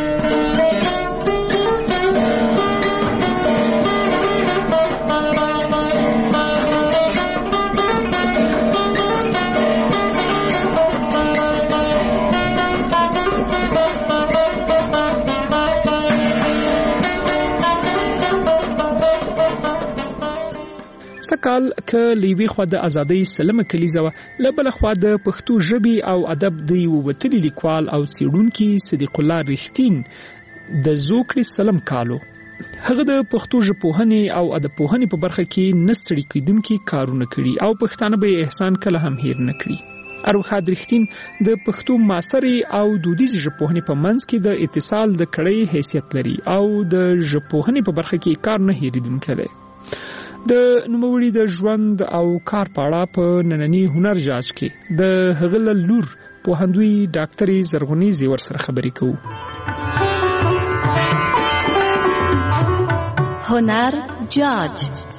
S10: سکال ک لیوی خو د ازادۍ سلمه کلیزه لبل خو د پښتو ژبې او ادب د وتلی لیکوال او څېړونکي صدیق الله رښتین د زوکړي سلم کالو هغه د پښتو ژبپوهنې او ادبپوهنې په برخه کې نستړي کیدونکي کارونه کړي او پښتانه به احسان کله هم هیر نه کړي اروخاد رښتین د پښتو معاصرې او دودیز ژبپوهنې په منځ کې د اتصال د کړۍ حیثیت لري او د ژبپوهنې په برخه کې کار نه هیریدونکی دی د نوموړي د ژوند او کار په اړه په نننی هنر جاج کې د هغه لور پوهندوی ډاکټري زرغونی زیور سره خبرې کوو
S7: هنر جاج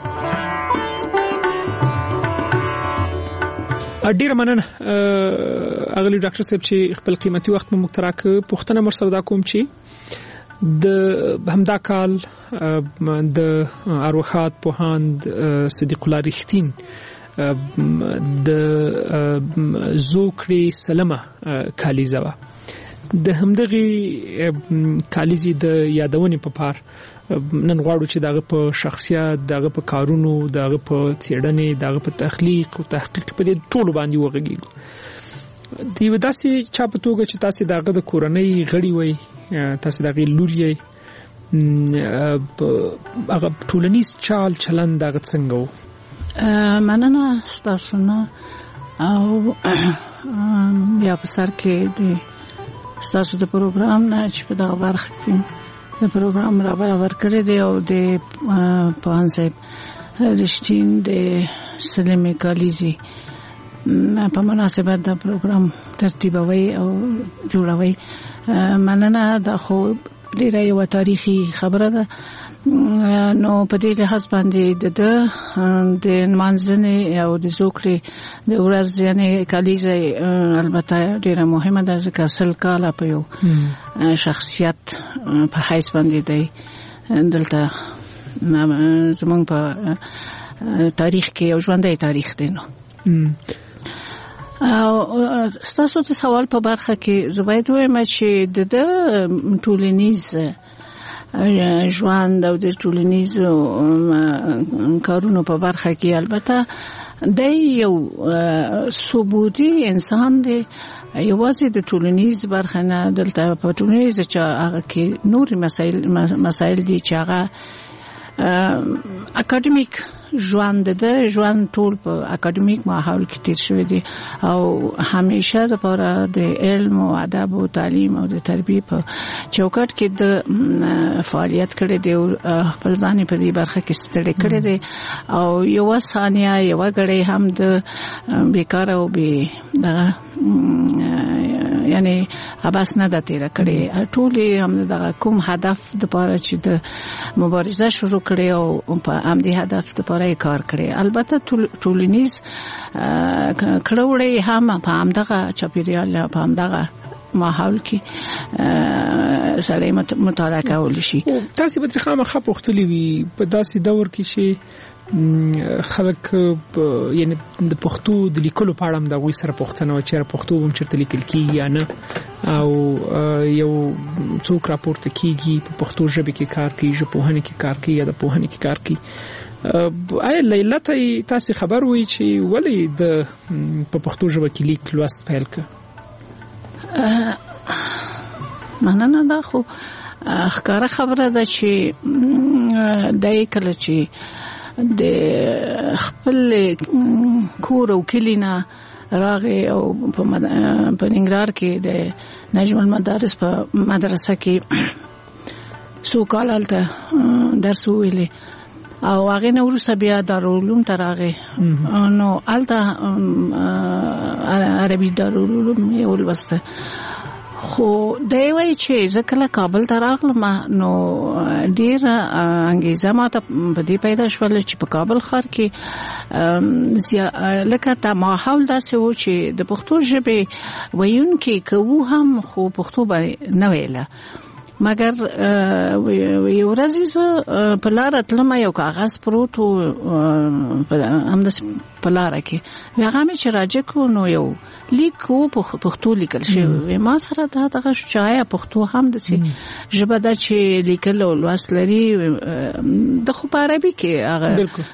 S10: ډیر مننه اغلی ډاکټر صاحب چې خپل قیمتي وخت مو مختراک پښتنه مرسودا کوم چې د همدا کال د اروخات پوهاند صدیق الله رښتین د زوکړي سلمه کالیزه د همدغه کالیزي د یادونې په پار نن غواړو چې دغه په شخصیت دغه په کارونو دغه په څېړنې دغه په تخلیق او تحقیق په دې ټولو باندې وغږیږو دی وداسي چا په توګه چې تاسو دغه د کورنۍ غړي وي تاسو دغه لوري هغه ټولنیز چال چلند دغه څنګه و
S12: مننه تاسو نه او بیا په سر کې د تاسو د پروګرام نه چې په دغه برخه کې د پروګرام را برابر کړی دی او د پوهاند صاحب رښتین د سلمه کالیزي په مناسبت د پروګرام ترتیبوي او جوړوي مننه د خو ډیره یو تاریخي خبره ده نو په دې لحاظ باندې د منځنۍ او د زوکړي د ورځ یعنی کالیزه البته ډیره مهمه ده ځکه اصل کاله په یو شخصیت په حیث باندې دی دلته زمونږ په تاریخ کې یو ژوندی تاریخ دی نو ستاسو د سوال په برخه کې زباید وایم چې د ټولنیز ژوند او د ټولنیز کارونو په برخه کې البته د یو ثبوتی انسان دی یوازې د ټولنیز برخه نه دلته په ټولنیز چې هغه کې نور مسایل دي چې هغه اکاډمیک ژوند د ژوند ټول په اکاډمیک ماحول کې تیر شوی دی او همیشه لپاره د علم او ادب او تعلیم او د تربیه په چوکاټ کې د فعالیت کړي دی خپل ځان په دې برخه کې ستړي کړي دی او یو ثانیه یو غړي هم د بیکار او به د یعنی اباس نه د تیر کړي ټول هم د کوم هدف د لپاره چې د مبارزه شروع کړي او په همدې هدف د لپاره کار کړي. البته ټولنیز کړوړې هم په همدغه چاپیریال په همدغه ماحول کې سره مطالعه کول شي.
S10: تاسو به ترخه مخه پختلی وي په داسې دور کې چې خلک یعنی د پښتو د لیکلو په اړه د غوي سره پښتنه او چیرې پښتو هم چرته لیکل کیږي یا نه او یو څوک راپورته کیږي په پښتو ژبه کې کار کوي ژبپوهنه کې کار کوي یا د پوهنه کې کار کوي. آیا لیلا تاسو خبر وي چې ولې د په پښتو ژبه کې لیک لوست پیل کړ؟
S12: مننه. دا خو ښکاره خبره ده چې دای کله چې د خپل کور او کلینا راغی او په ننګرهار کې د نجم المدارس په مدرسه کې څو کال هلته درس ویلې او هغه نو وروسته بیا دارالعلوم ته راغی نو هلته عربي دارالعلوم یې ولوسته. خو دی وای چې ځکه کابل ته راغلم نو ډیر انګیزه ماته په دې پیدا شول چې په کابل ښار کې لکه تا ماحول داسې و چې د پښتو ژبې ویونکي کوو هم خو پښتو باندې نه ویله. مګر یو ورځ په لار تلم یو کاغذ پروت و همداسې په لار کې هغه مې چې راجع کړو نو یو لیک و پښتو لیکل شوی ما سره دا دغه شایا پښتو هم د سي ژبه د چې لیکل او لوست لري د خو په عربي کې هغه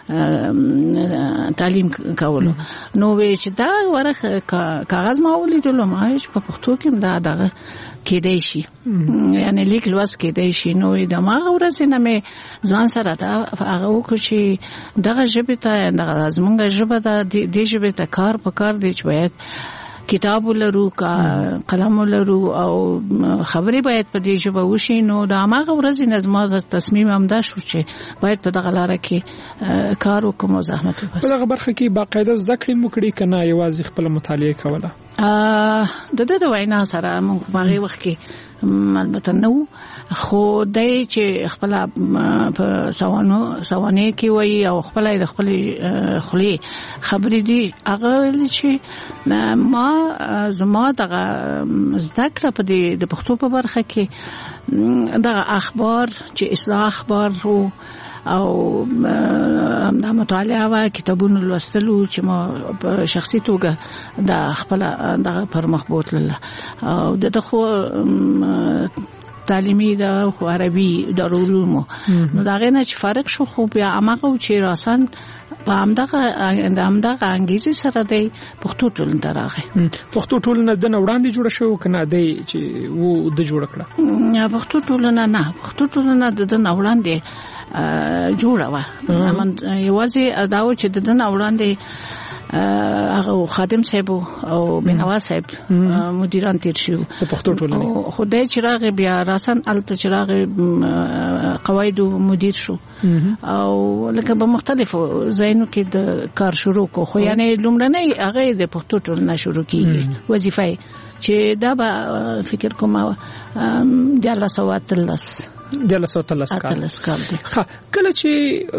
S12: تعلیم کولو نو چې دا ورخه کاغذ ما ولیدل ما په پښتو کې دا دغه کېدای شي یعنی لیک لوست کېدای شي. نو د ما ورسې نه مې ځان سره دا هغه وکړ چې دغه ژبه ته دغه زمونږ ژبه د ژبه ته کار په کار دی چې باید کتاب ولرو قلم ولرو او خبرې باید په دې ژبه وشي. نو د هغه ورځې نظم تصمیم هم دا شو چې باید په دغه لار کې کار وکړو او زحمت وباسو.
S10: په دغه برخه کې باقاعده زده کړې مو کړې کنه یوازې خپل مطالعه کوله؟
S12: د وینا سره موږ په هغه وخت کې البته نو خو دای چې خپل په سوانه کې وای او خپل د خپل خلی خبرې دي هغه چې ما زما دغه زده کړه په د پښتو په برخه کې دغه اخبار چې اصلاح اخبار او د مطالعه او کتابونو لوستلو چې ما په شخصي توګه د خپل دغه پر مخبوط لله او د خو تعلیمي د عربي دارالعلوم نو دا غنه چې فارق شو خو بیا هغه چې راسن په همدغه انګیزه سره د پښتو ټولنه راغی.
S10: پښتو ټولنه د وړاندې جوړ شو کنه د چې وو د جوړ کړه؟
S12: یا پښتو ټولنه نه، پښتو ټولنه د وړاندې جوړه و. یوازې دا و چې د وړاندې هغه خادم صاحب او بنوا صاحب مدیران تیر شو
S10: په پښتو ټولنه.
S12: خدای چراغ بیا راسن الته چراغ قواعد مدیر شو او لکه په مختلفو ځایونو کې د کار شروع کو. خو یعنی لومړنۍ هغه د پښتو ټولنه شروع کیږي وظیفه چې دا به فکر کوم د الله سواتلس کال
S10: کله چې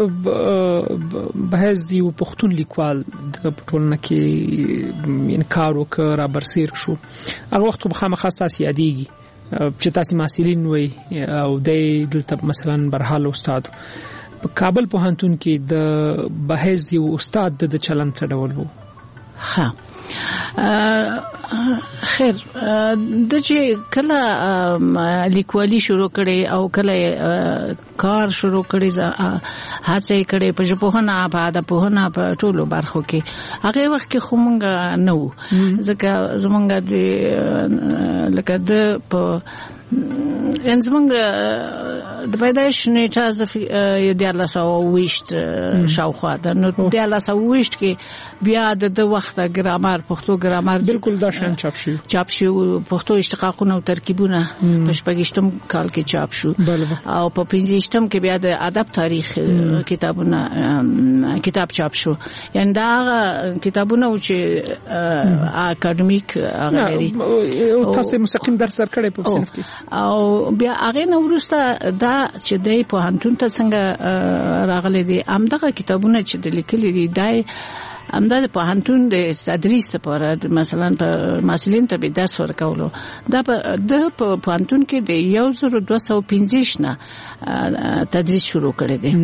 S10: بحث دی پښتون لیکوال د ټولنه کې انکار وکړ را برسیر شو هغه وخت په خامخا تاسو یادېږي چې تاسو مسؤلین وي او د دلته مثلا برحال استاد په کابل پوهنتون کې د بحث دی استاد د چلن څه ډول وو؟
S12: ها خیر د چې کله لیکوالي شروع کړي او کله کار شروع کړي هڅه کړي په ژبپوهنه په ادبپوهنه په ټولو برخو کې هغه وخت کې خو مونږ نه وو ځکه زمونږ د لکه د په زمونږ د پیدایش نیټه د 1920 شاوخوا ده. نو 1920 کې بیا د وخت ګرامر پښتو ګرامر
S10: بالکل دا شان چاپ شو پښتو اشتقاقونه او ترکیبونه په 28م کال کې چاپ شو او په 25م کې بیا د ادب تاریخ کتاب چاپ شو. یعنی دا کتابونه چې اکاډمیک غوړي او تاسو مستقیم درس ورکړی په صنف کې
S12: او بیا هغه نو ورسته دا چې د پوهنتون ته څنګه راغلي دي همدغه کتابونه چې د لیکلي دي دای همدا د پوهنتون د تدریس لپاره مثلا په مسلین ته به درس ورکولو دا د پوهنتون کې د 1215 نه تدریس شروع کړی دی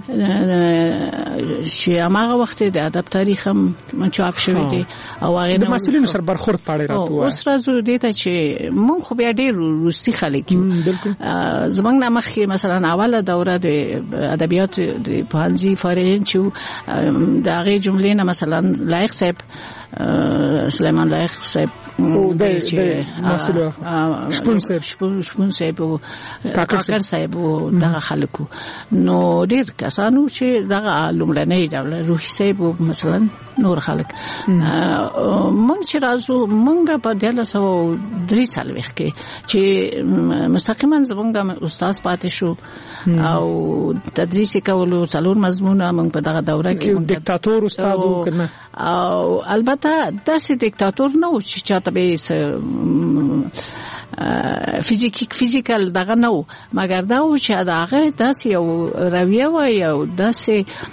S12: چې هغه وخت د ادب تاریخ هم چاپ شوی دی او هغه
S10: د مسلین سره برخورد پاړی راته
S12: اوس راځو دیته چې مونږ خو بیا ډېر روستي خلک یو زمونږ نامخ کې مثلا اوله دوره د ادبیات د پوهنځي فارغین چې د هغه جملې نه مثلا لایق صاحب سلیمان لایق صاحب شپون صاحب او کاکر صاحب او دغه خلکو نو ډیر کسانو چې دغه لومړنۍ دوله روحي صاحب مثلا نور خلک مونږ چې راځو مونږ په 1903 سال وخت کې چې مستقیما زمونږ استاد پاتې شو او تدریس کولو څلور مضمون مونږ په دغه دوره کې
S10: دیکتاتور استاد وکړه
S12: او البته داسې دیکتاتور نه و چې چاته به فزیکل دغه نه و مګر دا و چې هغه داسې یو رویه و یو داسې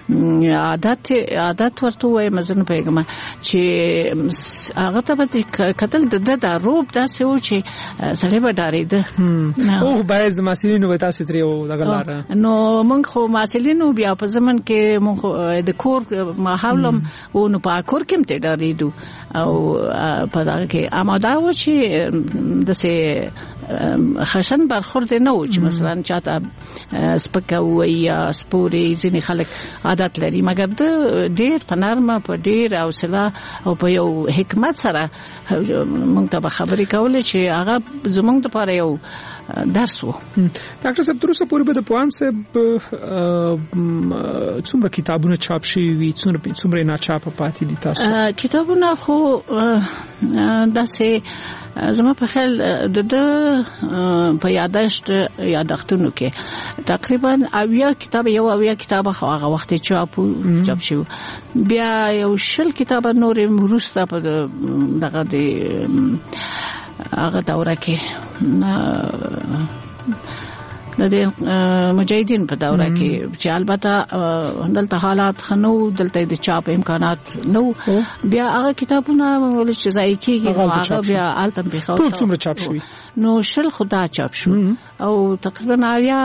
S12: عادت ورته وای مزنه پیغام چې هغه ته به قتل د روب داسې و چې سړی به ډارېده
S10: او باید مسلینو به تاسو تریو دغه لار
S12: نو موږ خو مسلینو بیا په زمن کې موږ د کور ماحولم او نو په کور کې مته ډارېدو او په دغه کې آماده و چې دسه خشن برخورد نه و چې مثلا چاته سپکاوي یا سپوري ځینې خلک عادت لري مګر د ډېر په نرمه په ډېر حوصله او په یو حکمت سره موږ ته خبرې کولې چې هغه زموږ لپاره یو درس و.
S10: ډاکټر صاحب تر اوسه پورې به د پوهان صاحب څومره کتابونه چاپ شوي وي څومره نه چاپ پاتې دي تاسو
S12: کتابونه خو داسې زما په خیال د په یادښتونو کې تقریبا اویا کتاب هغه وخت چاپ شو بیا یو شل کتاب نور وروسته په دغه د هغه دوره کې د مجاهدین په دوره کې چې البته دلته حالات خنو دلته د چاپ امکانات نو بیا هغه کتابونه ول چې ځای کېږي هغه بیا التم په خاطر
S10: ټول څومره چاپ شوی
S12: نو شل خدا چاپ شو او تقریبا اویا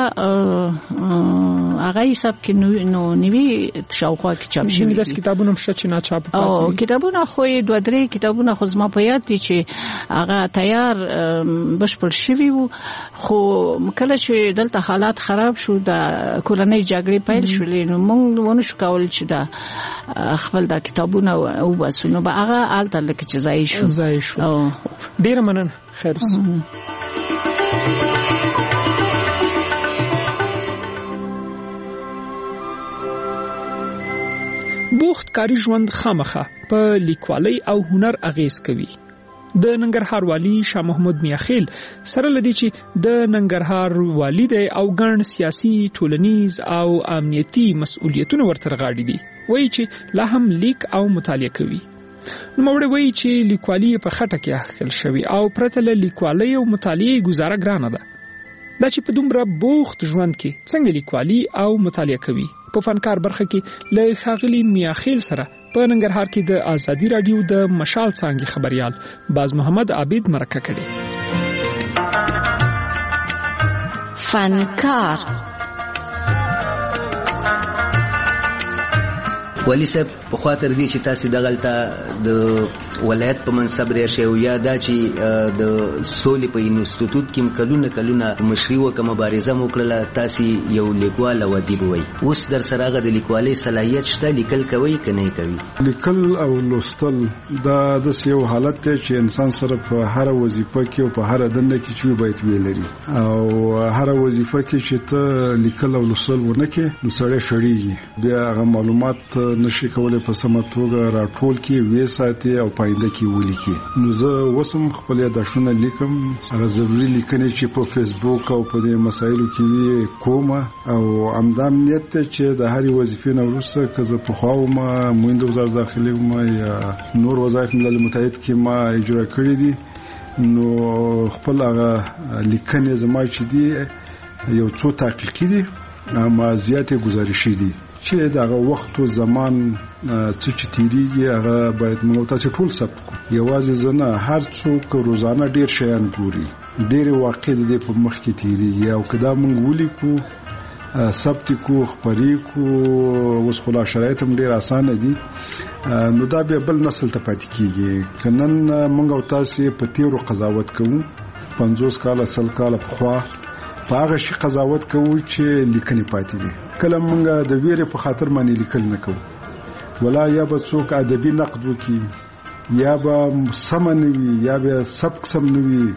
S12: هغه حساب کې نو نیوی شاوخوا کې چاپ شوی
S10: دي کتابونه مشه چې نه چاپ پاتې
S12: او کتابونه خو 2-3 کتابونه خو زما په یاد دي چې هغه تیار بشپړ شوی وو خو کله چې دلته حالات خراب شو د کورنۍ جګړې پیل شولې نو موږ ونه شو کول چې دا خپل د کتابونه او بسونو به هغه الته لکه چې ځای شو
S10: ډیر مننه خیر بوخت کاری ژوند خامخه په لیکوالۍ او هنر اغیز کوي. د ننګرهار والی شاه محمود میاخیل سره لدی چې د ننګرهار والی د او ګڼ سیاسي ټولنیز او امنیتي مسؤلیتونه ورته غاړي دي وایي چې لا هم لیک او مطالعه کوي. نوموړی وایي چې لیکوالي په خټه کې اخل شوی او پرته له لیکوالۍ او مطالعې گزاره ګرانه ده. دا چې په دومره بوخت ژوند کې څنګه لیکوالي او مطالعه کوي په فنکار برخه کې له ښاغلي میاخیل سره په ننګرهار کې د ازادي رادیو د مشال څانګې خبريال باز محمد عابد مرکه کړي.
S7: فنکار
S20: ولی صاحب په خاطر دي چې تاسو دغلته د ولایت په منصب راشي او یا دا چې د سولې په انسټیټیوټ کې کلونه مشري او مبارزه وکړه، تاسو یو لیکوال او ادیب وای، اوس در سره غو د لیکوالۍ صلاحیت شته، لیکل کوي کنه کوي؟
S13: لیکل او لوستل دا د یو حالت دی چې انسان سره په هر وظیفه کې او په هر دنده کې چې باید ویلري، او هر وظیفه کې چې ته لیکل او لوستل ورنکې نو سړی شړیږي، بیا هغه معلومات نشي کولای په سمه توګه راټول کړي، وې ساتي او پاینده کې ولیکي. نو زه وسم خپل یادښتونه لیکم، هغه ضروري لیکنې چې په فیسبوک او په دې مسایلو کې کوم، او همدا نیت چې د هر وظیفې نه وروسته که زه په خوا وم موینده وزارت داخلي وم یا نور وظایف ملل متحد کې ما اجرا کړی دي، نو خپل هغه لیکنې زما چې دي یو څو تحقیقي دي، اما زیاتې گزارشي دي چې دغه وخت او زمان چې تیریږي هغه باید موږ تاسو ټول ثبت کړو. یوازې زنه هر څوک روزانه ډیر شیان ګوري، ډیر واقع دي په مخ کې تیریږي، او کدا موږ ولیکو ثبت کو خبرې کو اوس خلا شرایط هم ډیر اسانه دي، نو دا به بل نسل ته پاتې کیږي. کنن موږ او تاسو په تیرو قضاوت کوو، 50 کال 100 کال په خوا په هغه شي قضاوت کوو چې لیکنې پاتې دي. کله موږ د ویرې په خاطر باندې لیکل نه کوو، ولا یا به څوک ادبي نقد وکړي، یا به سمنوي، یا به سبق سمنوي،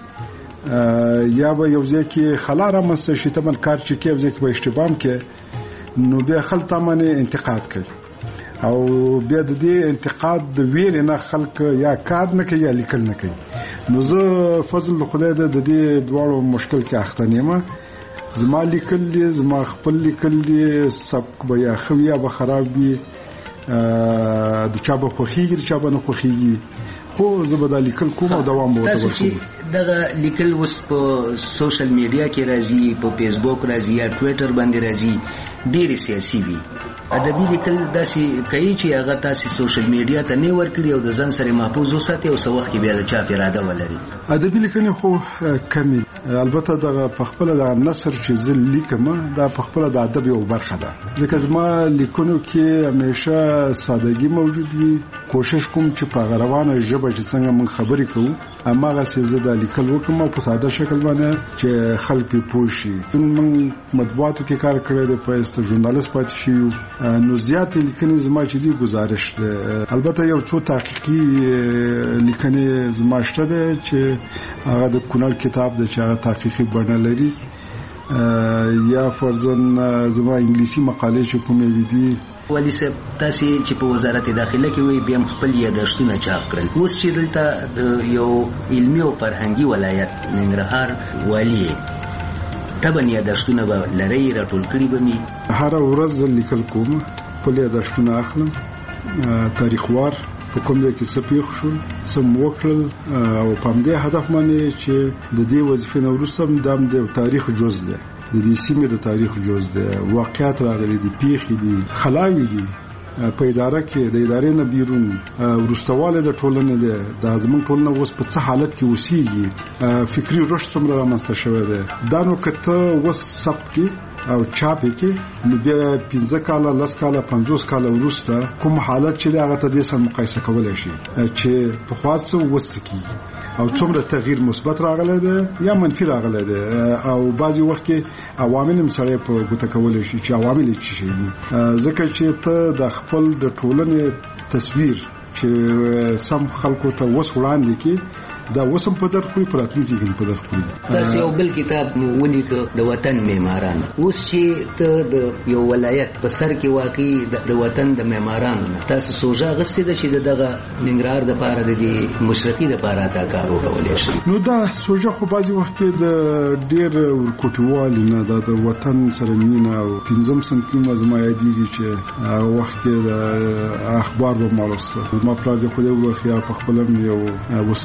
S13: یا به یو ځای کې خلا رامنځته شي، تمن کار چې کې یو ځای کې به اشتباه کې، نو بیا خلک باندې انتقاد کوي، او بیا د دې انتقاد د ویرې نه خلک یا کار نه کوي یا لیکل نه کوي. نو زه فضل خدای د دې دواړو مشکل کې اخته نیمه، زما لیکل دي، زما خپل لیکل دي، سبق به یا خو یا به خراب وي، د چا به خوښیږي چا به نه خوښیږي، خو زه به دا لیکل کوم او دوام به ورته
S20: دغه لیکل اوس په سوشل میډیا کې راځي، په فیسبوک راځي یا ټویټر باندې راځي، ډېر سیاسي وي. ادبي لیکل داسې کوي چې هغه تاسو سوشل میډیا ته نه ورکړي او د ځان سره محفوظ وساتي او څو وخت کې بیا د چاپ اراده ولري.
S13: ادبي لیکنې خو کمی، البته دغه په خپل د نثر چې زه لیکم دا په خپل د ادب یو برخه ده، ځکه زما لیکنو کې همیشه سادهګي موجود وي. کوشش کوم چې په غروانه ژبه چې څنګه موږ خبرې کوو هماغه څه زه د لیکل وکم او په ساده شکل باندې چې خلک پوه شي. موږ مطبوعاتو کې کار کړی دی، په است ژورنالیست پاتې شو، نو زیات لیکنې زما چې دی گزارش ده. البته یو څو تحقیقي لیکنې زما شته ده چې هغه د کونړ کتاب د چا تحقیقي بڼه لري، یا فرضاً زما انګلیسي مقالې چې کومې دي.
S20: ولی صاحب تاسو چې په وزارت داخله کې وي بیا خپل یادښتونه چاپ کړل، اوس چې دلته د یو علمي او فرهنګي ولایت ننګرهار والی تبن یادښتونه به لري راټول کړي به می
S13: هر ورځ لیکل کوم، خپل یادښتونه اخلم تاریخوار، په کوم ځای کې څه پیښ شول، څه وکړل، او په دې هدف باندې چې د دې وظیفې نه وروسته د تاریخ جزء ده، د دې سیمې د تاریخ جزء ده، واقعیت راغلي دي، پیښې دي، خلاوي دي په اداره کې، د ادارې نه بیرون ورستواله د ټولنې ده، د زمون ټولنه اوس په څه حالت کې اوسېږي، فکری رشد څومره رامنځته شوی ده. دا نو کته اوس ثبت کې او چاپ کې نو بیا 15 کال 10 کال 50 کال وروسته کوم حالت چې هغه ته د سم مقایسه کولای شي چې په خاصه وسکی او څومره تغییر مثبت راغلی دی یا منفي راغلی دی، او بعضی وخت کې عوامل هم سره په ګوته کولای شي چې عوامل څه شي دي، ځکه چې ته د خپل د ټولنې تصویر چې سم خلکو ته وس وړاندې کې دا وسم په درخوري پراتونکي کې په درخوري.
S20: تاسو یو بل کتاب ولیک د وطن معماران، اوس چې ته د یو ولایت په سر کې واقع د وطن د معمارانو تاسو سوژه غسته د چې دغه ننګرهار د پاره د مشرقي د پاره تا کار وکولای شي.
S13: نو دا سوژه خو بعضی وخت کې د ډیر ورکوټوال نه د وطن سره مینا او 15 سنتیمه زما یادېږي چې وخت کې د اخبار به مالسته ما پراځي خو یو خیا په خپل یو استاد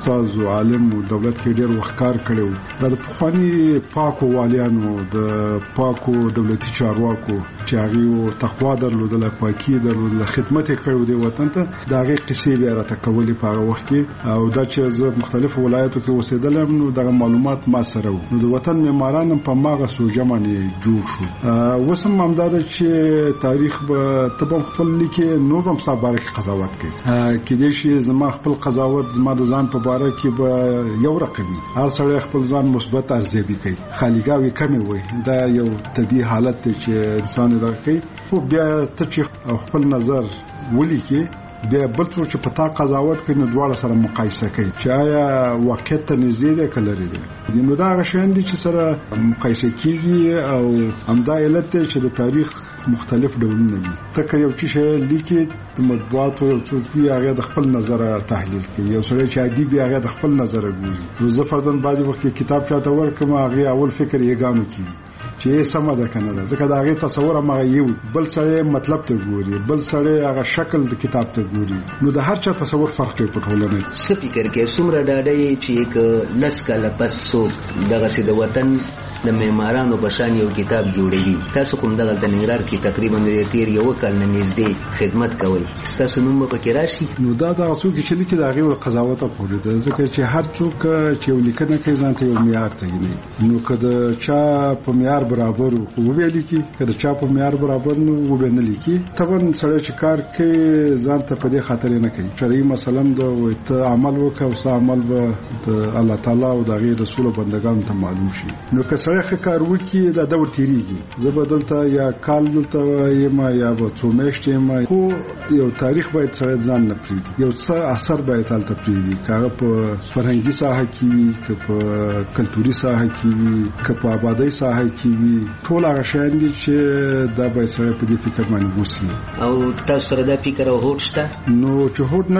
S13: یو عالم او دولت کې ډېر وختکار کړو د پخوانی پاکو والیانو د پاکو دولتي چارواکو چې هغه تقوا درلودله پاکي درلودله خدمت کړو د وطن ته دا غي قصې بیا راته کولې په هغه وخت کې او دا چې زه مختلفو ولایتو کې اوسېدلم نو دا معلومات ما سره وو نو د وطن معماران په ماغه سوجه باندې جوړ شو وسم همدار چې تاریخ به تبم خپل لیکي نور هم صاحب بارک قضاوت کوي کې دې شي زما خپل قضاوت زما د ځان په باره کې به یو رقمي هر سړی خپل ځان مثبت ارزیابي کوي خالیګاوي کمی وي دا یو طبيعي حالت چې انسان درکې خو بیا ته چې خپل نظر ولیکي بیا بل څه چې پتا قضاوت کوي نو دواړه سره مقایسه کوي چې آیا واقعیت ته نږدې ده کله لري نو دا غشان دي چې سره مقایسه کیږي او همدا علت چې د تاریخ مختلف ډولونه دي تکه یو چې لیکي د مطبوعات او څوکي هغه د خپل نظر تحلیل کوي یو سره چې ادیب هغه د خپل نظر ګوري نو زه فرضاً بعضی وخت کتاب چاته ورکم هغه اول فکر یې ګانو کوي چې سم ده کنه ده ځکه دا هغه تصور ما یو بل سره مطلب ته ګوري بل سره هغه شکل د کتاب ته ګوري نو د هر چا تصور فرق کوي په ټولنه
S20: څه فکر کې څومره ډاډه چې یک لسکاله پس سو دغه سي د وطن د معمارانو بشان یو کتاب جوړوي تاسو کوم دغه د ننګرهار کې تقریبا د تیر یو کال نږدې خدمت کوي تاسو نوم په کې راشي
S13: نو دا تاسو کې چې لیکي دا غو قضاوت په دې ځکه چې هر څوک چې لیکنه کوي ځان ته یو معیار ته نه نو کله چا په معیار برابر خو ویل کی کله چا په معیار برابر نو وبنه لیکي طبعا سره چې کار کوي ځان ته په دې خاطر نه کوي شرعي مثلا د عمل وکاو سه عمل به د الله تعالی او د غیر رسول بندگان ته معلوم شي نو سره کار وکي دا دور تیریږي زبدلته یا کال دلته یم یا به څو میاشتې یم خو یو تاریخ باید سره ځان نه پریږدي یو څه اثر باید تلته پریږدي کاغه په فرهنګي ساحه کې وي که په کلتوري ساحه کې وي که په آبادی ساحه کې وي ټول هغه شیان دي چې دا باید سره په دې فکر باندې وسی
S20: او تاسو سره دا فکر او هوډ شته
S13: نو چې هوډ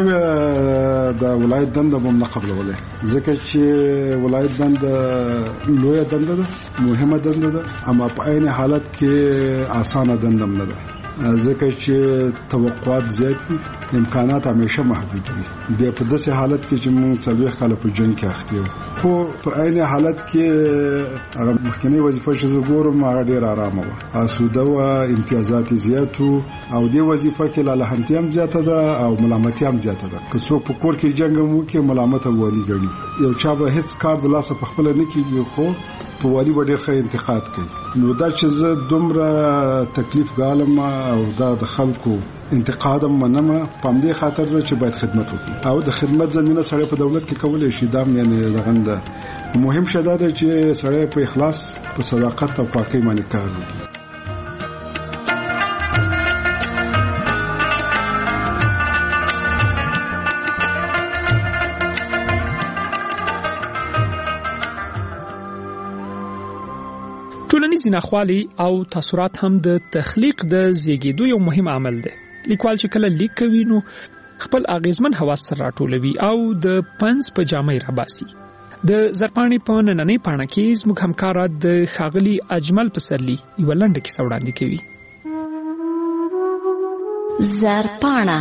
S13: نه دا ولایت دنده به نه قبلوله ځکه چې ولایت دنده لویه دنده ده مهمه دنده ده اما په عین حالت کې اسانه دنده نه ده ځکه چې توقعات زیات دي امکانات همیشه محدود دي بیا په داسې حالت کې چې موږ څلوي خاله په جنگ کې اخته یو خو په عین حالت کې هغه مخکنی وظیفه چې زه ګورم هغه ډیر آرامه وه اسوده و امتیازات زیات او دې وظیفه کې لاله هم زیاته ده او ملامتي هم زیاته ده که څوک په کور کې جنگ مو کې ملامت والی ګڼي یو چا به هیڅ کار د لاسه په خپل نه کیږي خو په والی به ډیر ښه انتقاد کوي نو دا چې زه دومره تکلیف ګالم او دا د خلکو انتقاد منم په دې خاطر چې باید خدمت وکړي او د خدمت زمينه سره په دولت کې کولای شي دا یعنی لغنده مهم شته دا چې سره په اخلاص په صداقت او پاکۍ باندې کار وکړي
S10: ټولنیز ناخوالي او تاثیرات هم د تخلیق د زیږیدو یو مهم عامل دی لیکوال چې کله لیک کوي نو خپل اغیزمن حواس سره راټولوي او د پنځ په جامې راباسي د زرپاڼې په نننۍ پاڼه کې زموږ همکارا د ښاغلي اجمل پسرلی یو لنډه کیسه وړاندې کوي
S7: زرپاڼه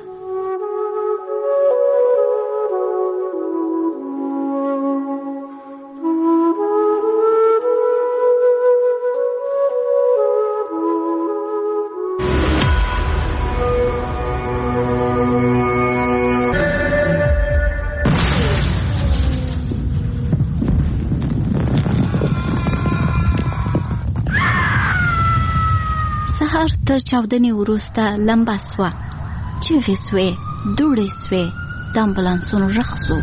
S7: تر چاودنې وروسته لمبه سوه چیغې سوې دوړې سوې د امبولانسونو غږ سو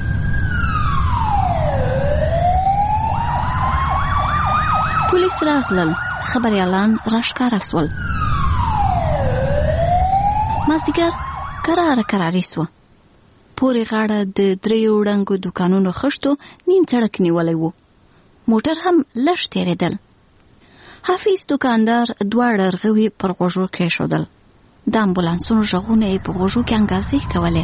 S7: پولیس راغلل خبریالان راښکاره سول مازدیګر کراري سوه پورې غاړه د دریو ړنګو دوکانونو خښتو نیم سړک نیولی و موټر هم لږ تېرېدل حافظ دکاندار دواړه رغوي پر غوږو کېښودل د امبولانسونو غږونه یې په غوږو کې انګازې کولې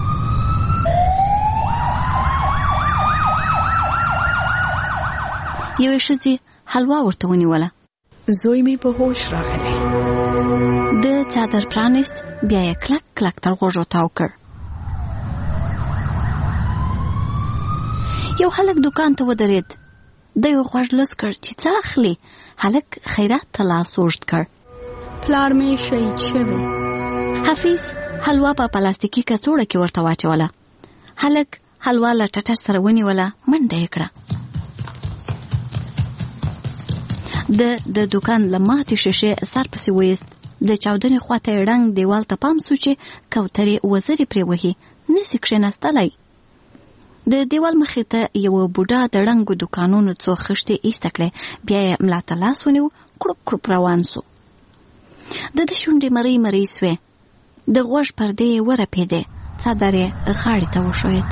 S7: یوې ښځې حلوا ورته ونیوله
S8: زوی مې په هوش راغلی
S7: د څادر پرانیست بیا یې کلک کلک تر غوږو تاو کړ یو هلک دکان ته ودرېد. د یو غوږ لس کړ چې څه اخلي. هلک خیرات ته لاس اوږد کړ.
S21: پلار مې شهید شوی.
S7: حفیظ حلوا په پلاستیکي کڅوړه کې ورته واچوله. هلک حلوا له ټټر سره ونیوله، منډه یې کړه. د دکان له ماتې شیشې سر پسې ویست. د چاودنې خواته یې ړنګ دیوال ته پام سو چې کوترې وزرې پرې وهي، نسي کښېناستلی. د دیوال مخې ته یوه بوډا د ړنګو دوکانونو څو خښتې ایسته کړې، بیا یې ملا ته لاس ونیو، کړوپ کړوپ روان سو. د شونډې مرۍ مرۍ سوې، د غوږ پردې یې ورپېدې، څادر یې غاړې ته وښوید.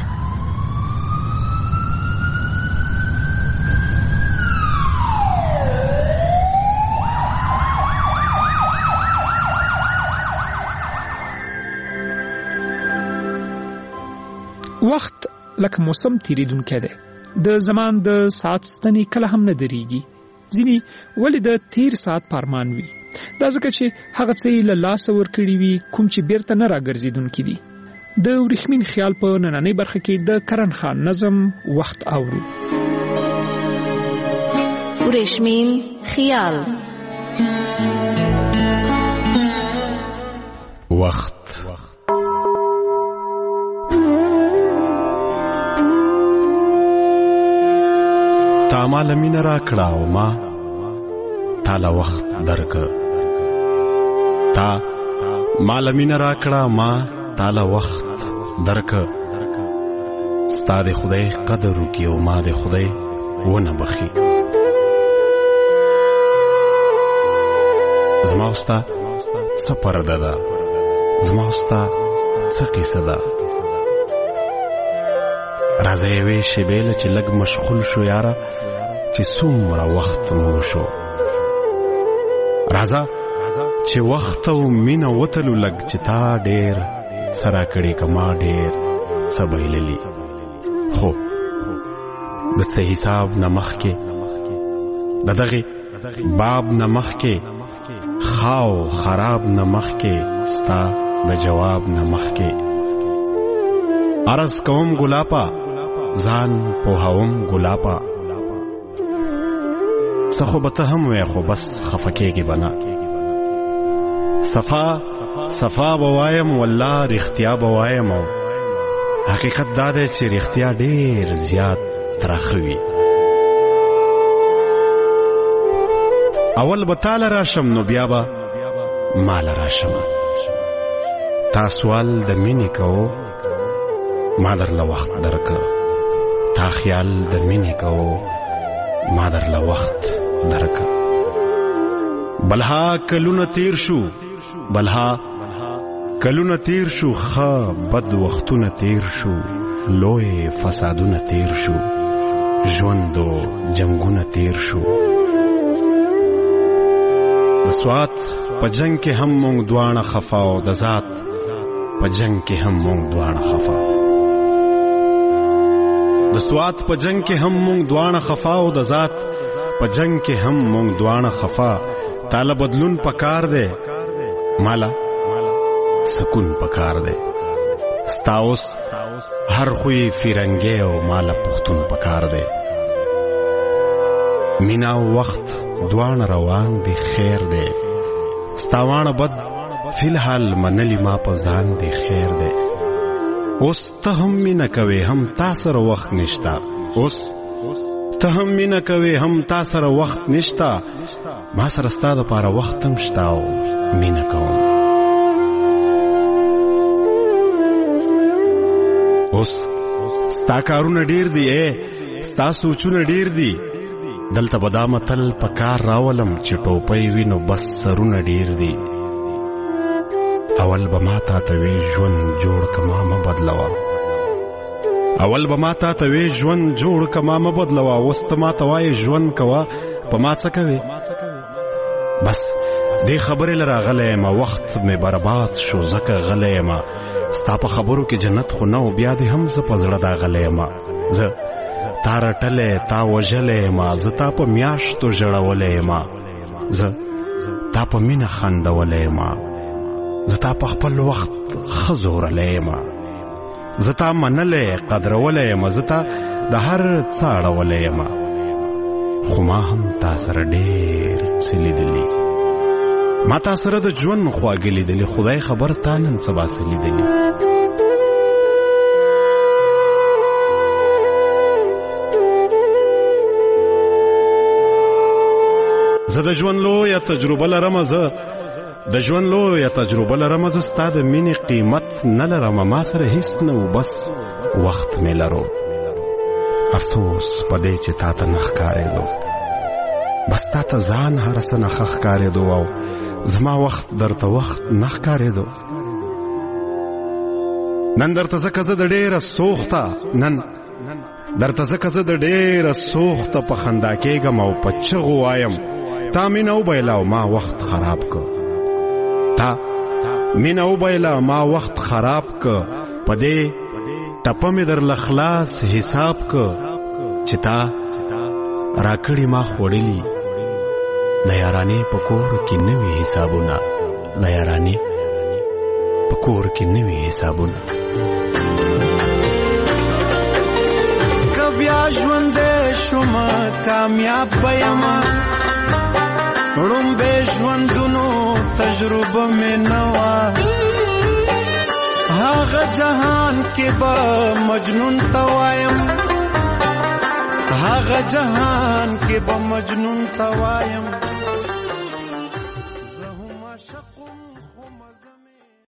S10: وخت لکه موسم تیریدونکی دی. د زمان د ساعت ستنې کله هم نه درېږي. ځینې ولې د تیر ساعت پارمان وي. دا ځکه چې هغه څه یې له لاسه ورکړي وي کوم چې بیرته نه راګرځېدونکي دي. د ورېښمین خیال په نننۍ برخه کې د کرن خان نظم وخت اورو.
S7: ورېښمین خیال.
S14: وخت تا مال مینه را کړه او ما تاله وخت درکړ. تا مال مینه را کړه ما تاله وخت درکړ. ستا د خدای قدر وکړي او ما د خدای ونه بخي. زما او ستا څه پرده ده، زما او ستا څه قیصه ده. راځه یوې شېبې له چې لږ مشغول شو یاره، چې څومره وخت مو شو. راځه چې وخت او مینه وتلو لږ، چې تا ډېر څه راکړې که ما ډېر څه بایللي. خو د څه حساب نه مخکې، د دغې باب نه مخکې، خاو خراب نه مخکې، ستا د جواب نه مخکې عرض کوم ګلاپا، ځان پوهوم ګلاپا. څه خو به ته هم وې، خو بس خفه کېږې به نه. صفا به وایم، والله رښتیا به وایم. او حقیقت دا دی چې رښتیا ډېر زیات تراخه وي. اول به تاله راشم، نو بیا به ماله راشم. تا سوال د مینې کوو، ما درله وخت درکړ. تا خیال د مینې کوو، ما درله وخت درکړ. بلها کلونه تیر شو، بلها کلونه تیر شو، ښه بد وختونه تیر شو، لوی فسادونه تیر شو، ژوند و جنګونه تیر شو. د سوات په جنگ کې هم مونږ دواړه خفا، او د ذات په جنگ کې هم مونږ دواړه خفا. د سوات په جنگ کې هم مونږ دواړه خفا، او د ذات په جنگ کې هم مونږ دواړه خفا. تاله بدلون پکار دی، مالا سکون پکار دی. ستا اوس هر خوی فیرنګي او مالا پختون پکار دی. مینا وخت دواړه روان دی، خیر دی. ستا وانه بد فی الحال منلی ما په ځان دی، خیر دی. اوس ته هم مینه کوي، هم تا سره وخت نشتا. اوس ته هم مینه کوي، هم تا سره وخت نشتا. ما سره ستا دپاره وخت هم شتا او مینه کوم. اوس ستا کارونه ډیر دي، ستا سوچونه ډیر دي. دلته به دا متل په کار راولم چې ټوپۍ وي نو بس سرونه ډیر دي. اول به ما تا ته وی ژوند جوړ کما مه بدلوه، اول به ما تا ته وی ژوند جوړ کما مه بدلوه. اوس ته ما ته وایې ژوند کوه، په ما څه کوې؟ بس دې خبرې له راغلی یم، وخت مې برباد شو ځکه غلی یم. ستا په خبرو کې جنت خو نه و، بیا دې هم زه په زړه داغلی یم. زه تا رټلی تا وژلی یم، زه تا په میاشتو ژړولی یم، زه تا په مینه خندولی یم، زه تا په خپل وخت ښه زورلی یم. زتا منلې قدرولې مزتا د هر څه اړولې ما خو ما هم تا سره ډېر څه لیدلي ما تا سره د ژوند خواږه لیدلي خدای خبر تا نن سبا څه لیدلي زه د ژوند لویه تجربه لرم زه ستا د مینې قیمت نه لرم ما سره هیڅ نه و بس وخت مې لرو افسوس په دې چې تا ته نه ښکارېدو بس تا ته ځان هر څه نه ښه ښکارېدو او زما وخت درته وخت نه ښکارېدو نن درته ځکه زه د ډېره سوخته په خندا کېږم او په چغو وایم تا مینه وبایله او ما وخت خراب که په دې ټپه مې درله خلاص حساب که چې تا راکړي ما خوړلي د یارانې په کور کې نوي حسابونه
S3: که بیا ژوندی شومه کامیاب به یمه ړومبې ژوندونو تجربه مې نه وه هغه جهان کې به مجنون ته وایم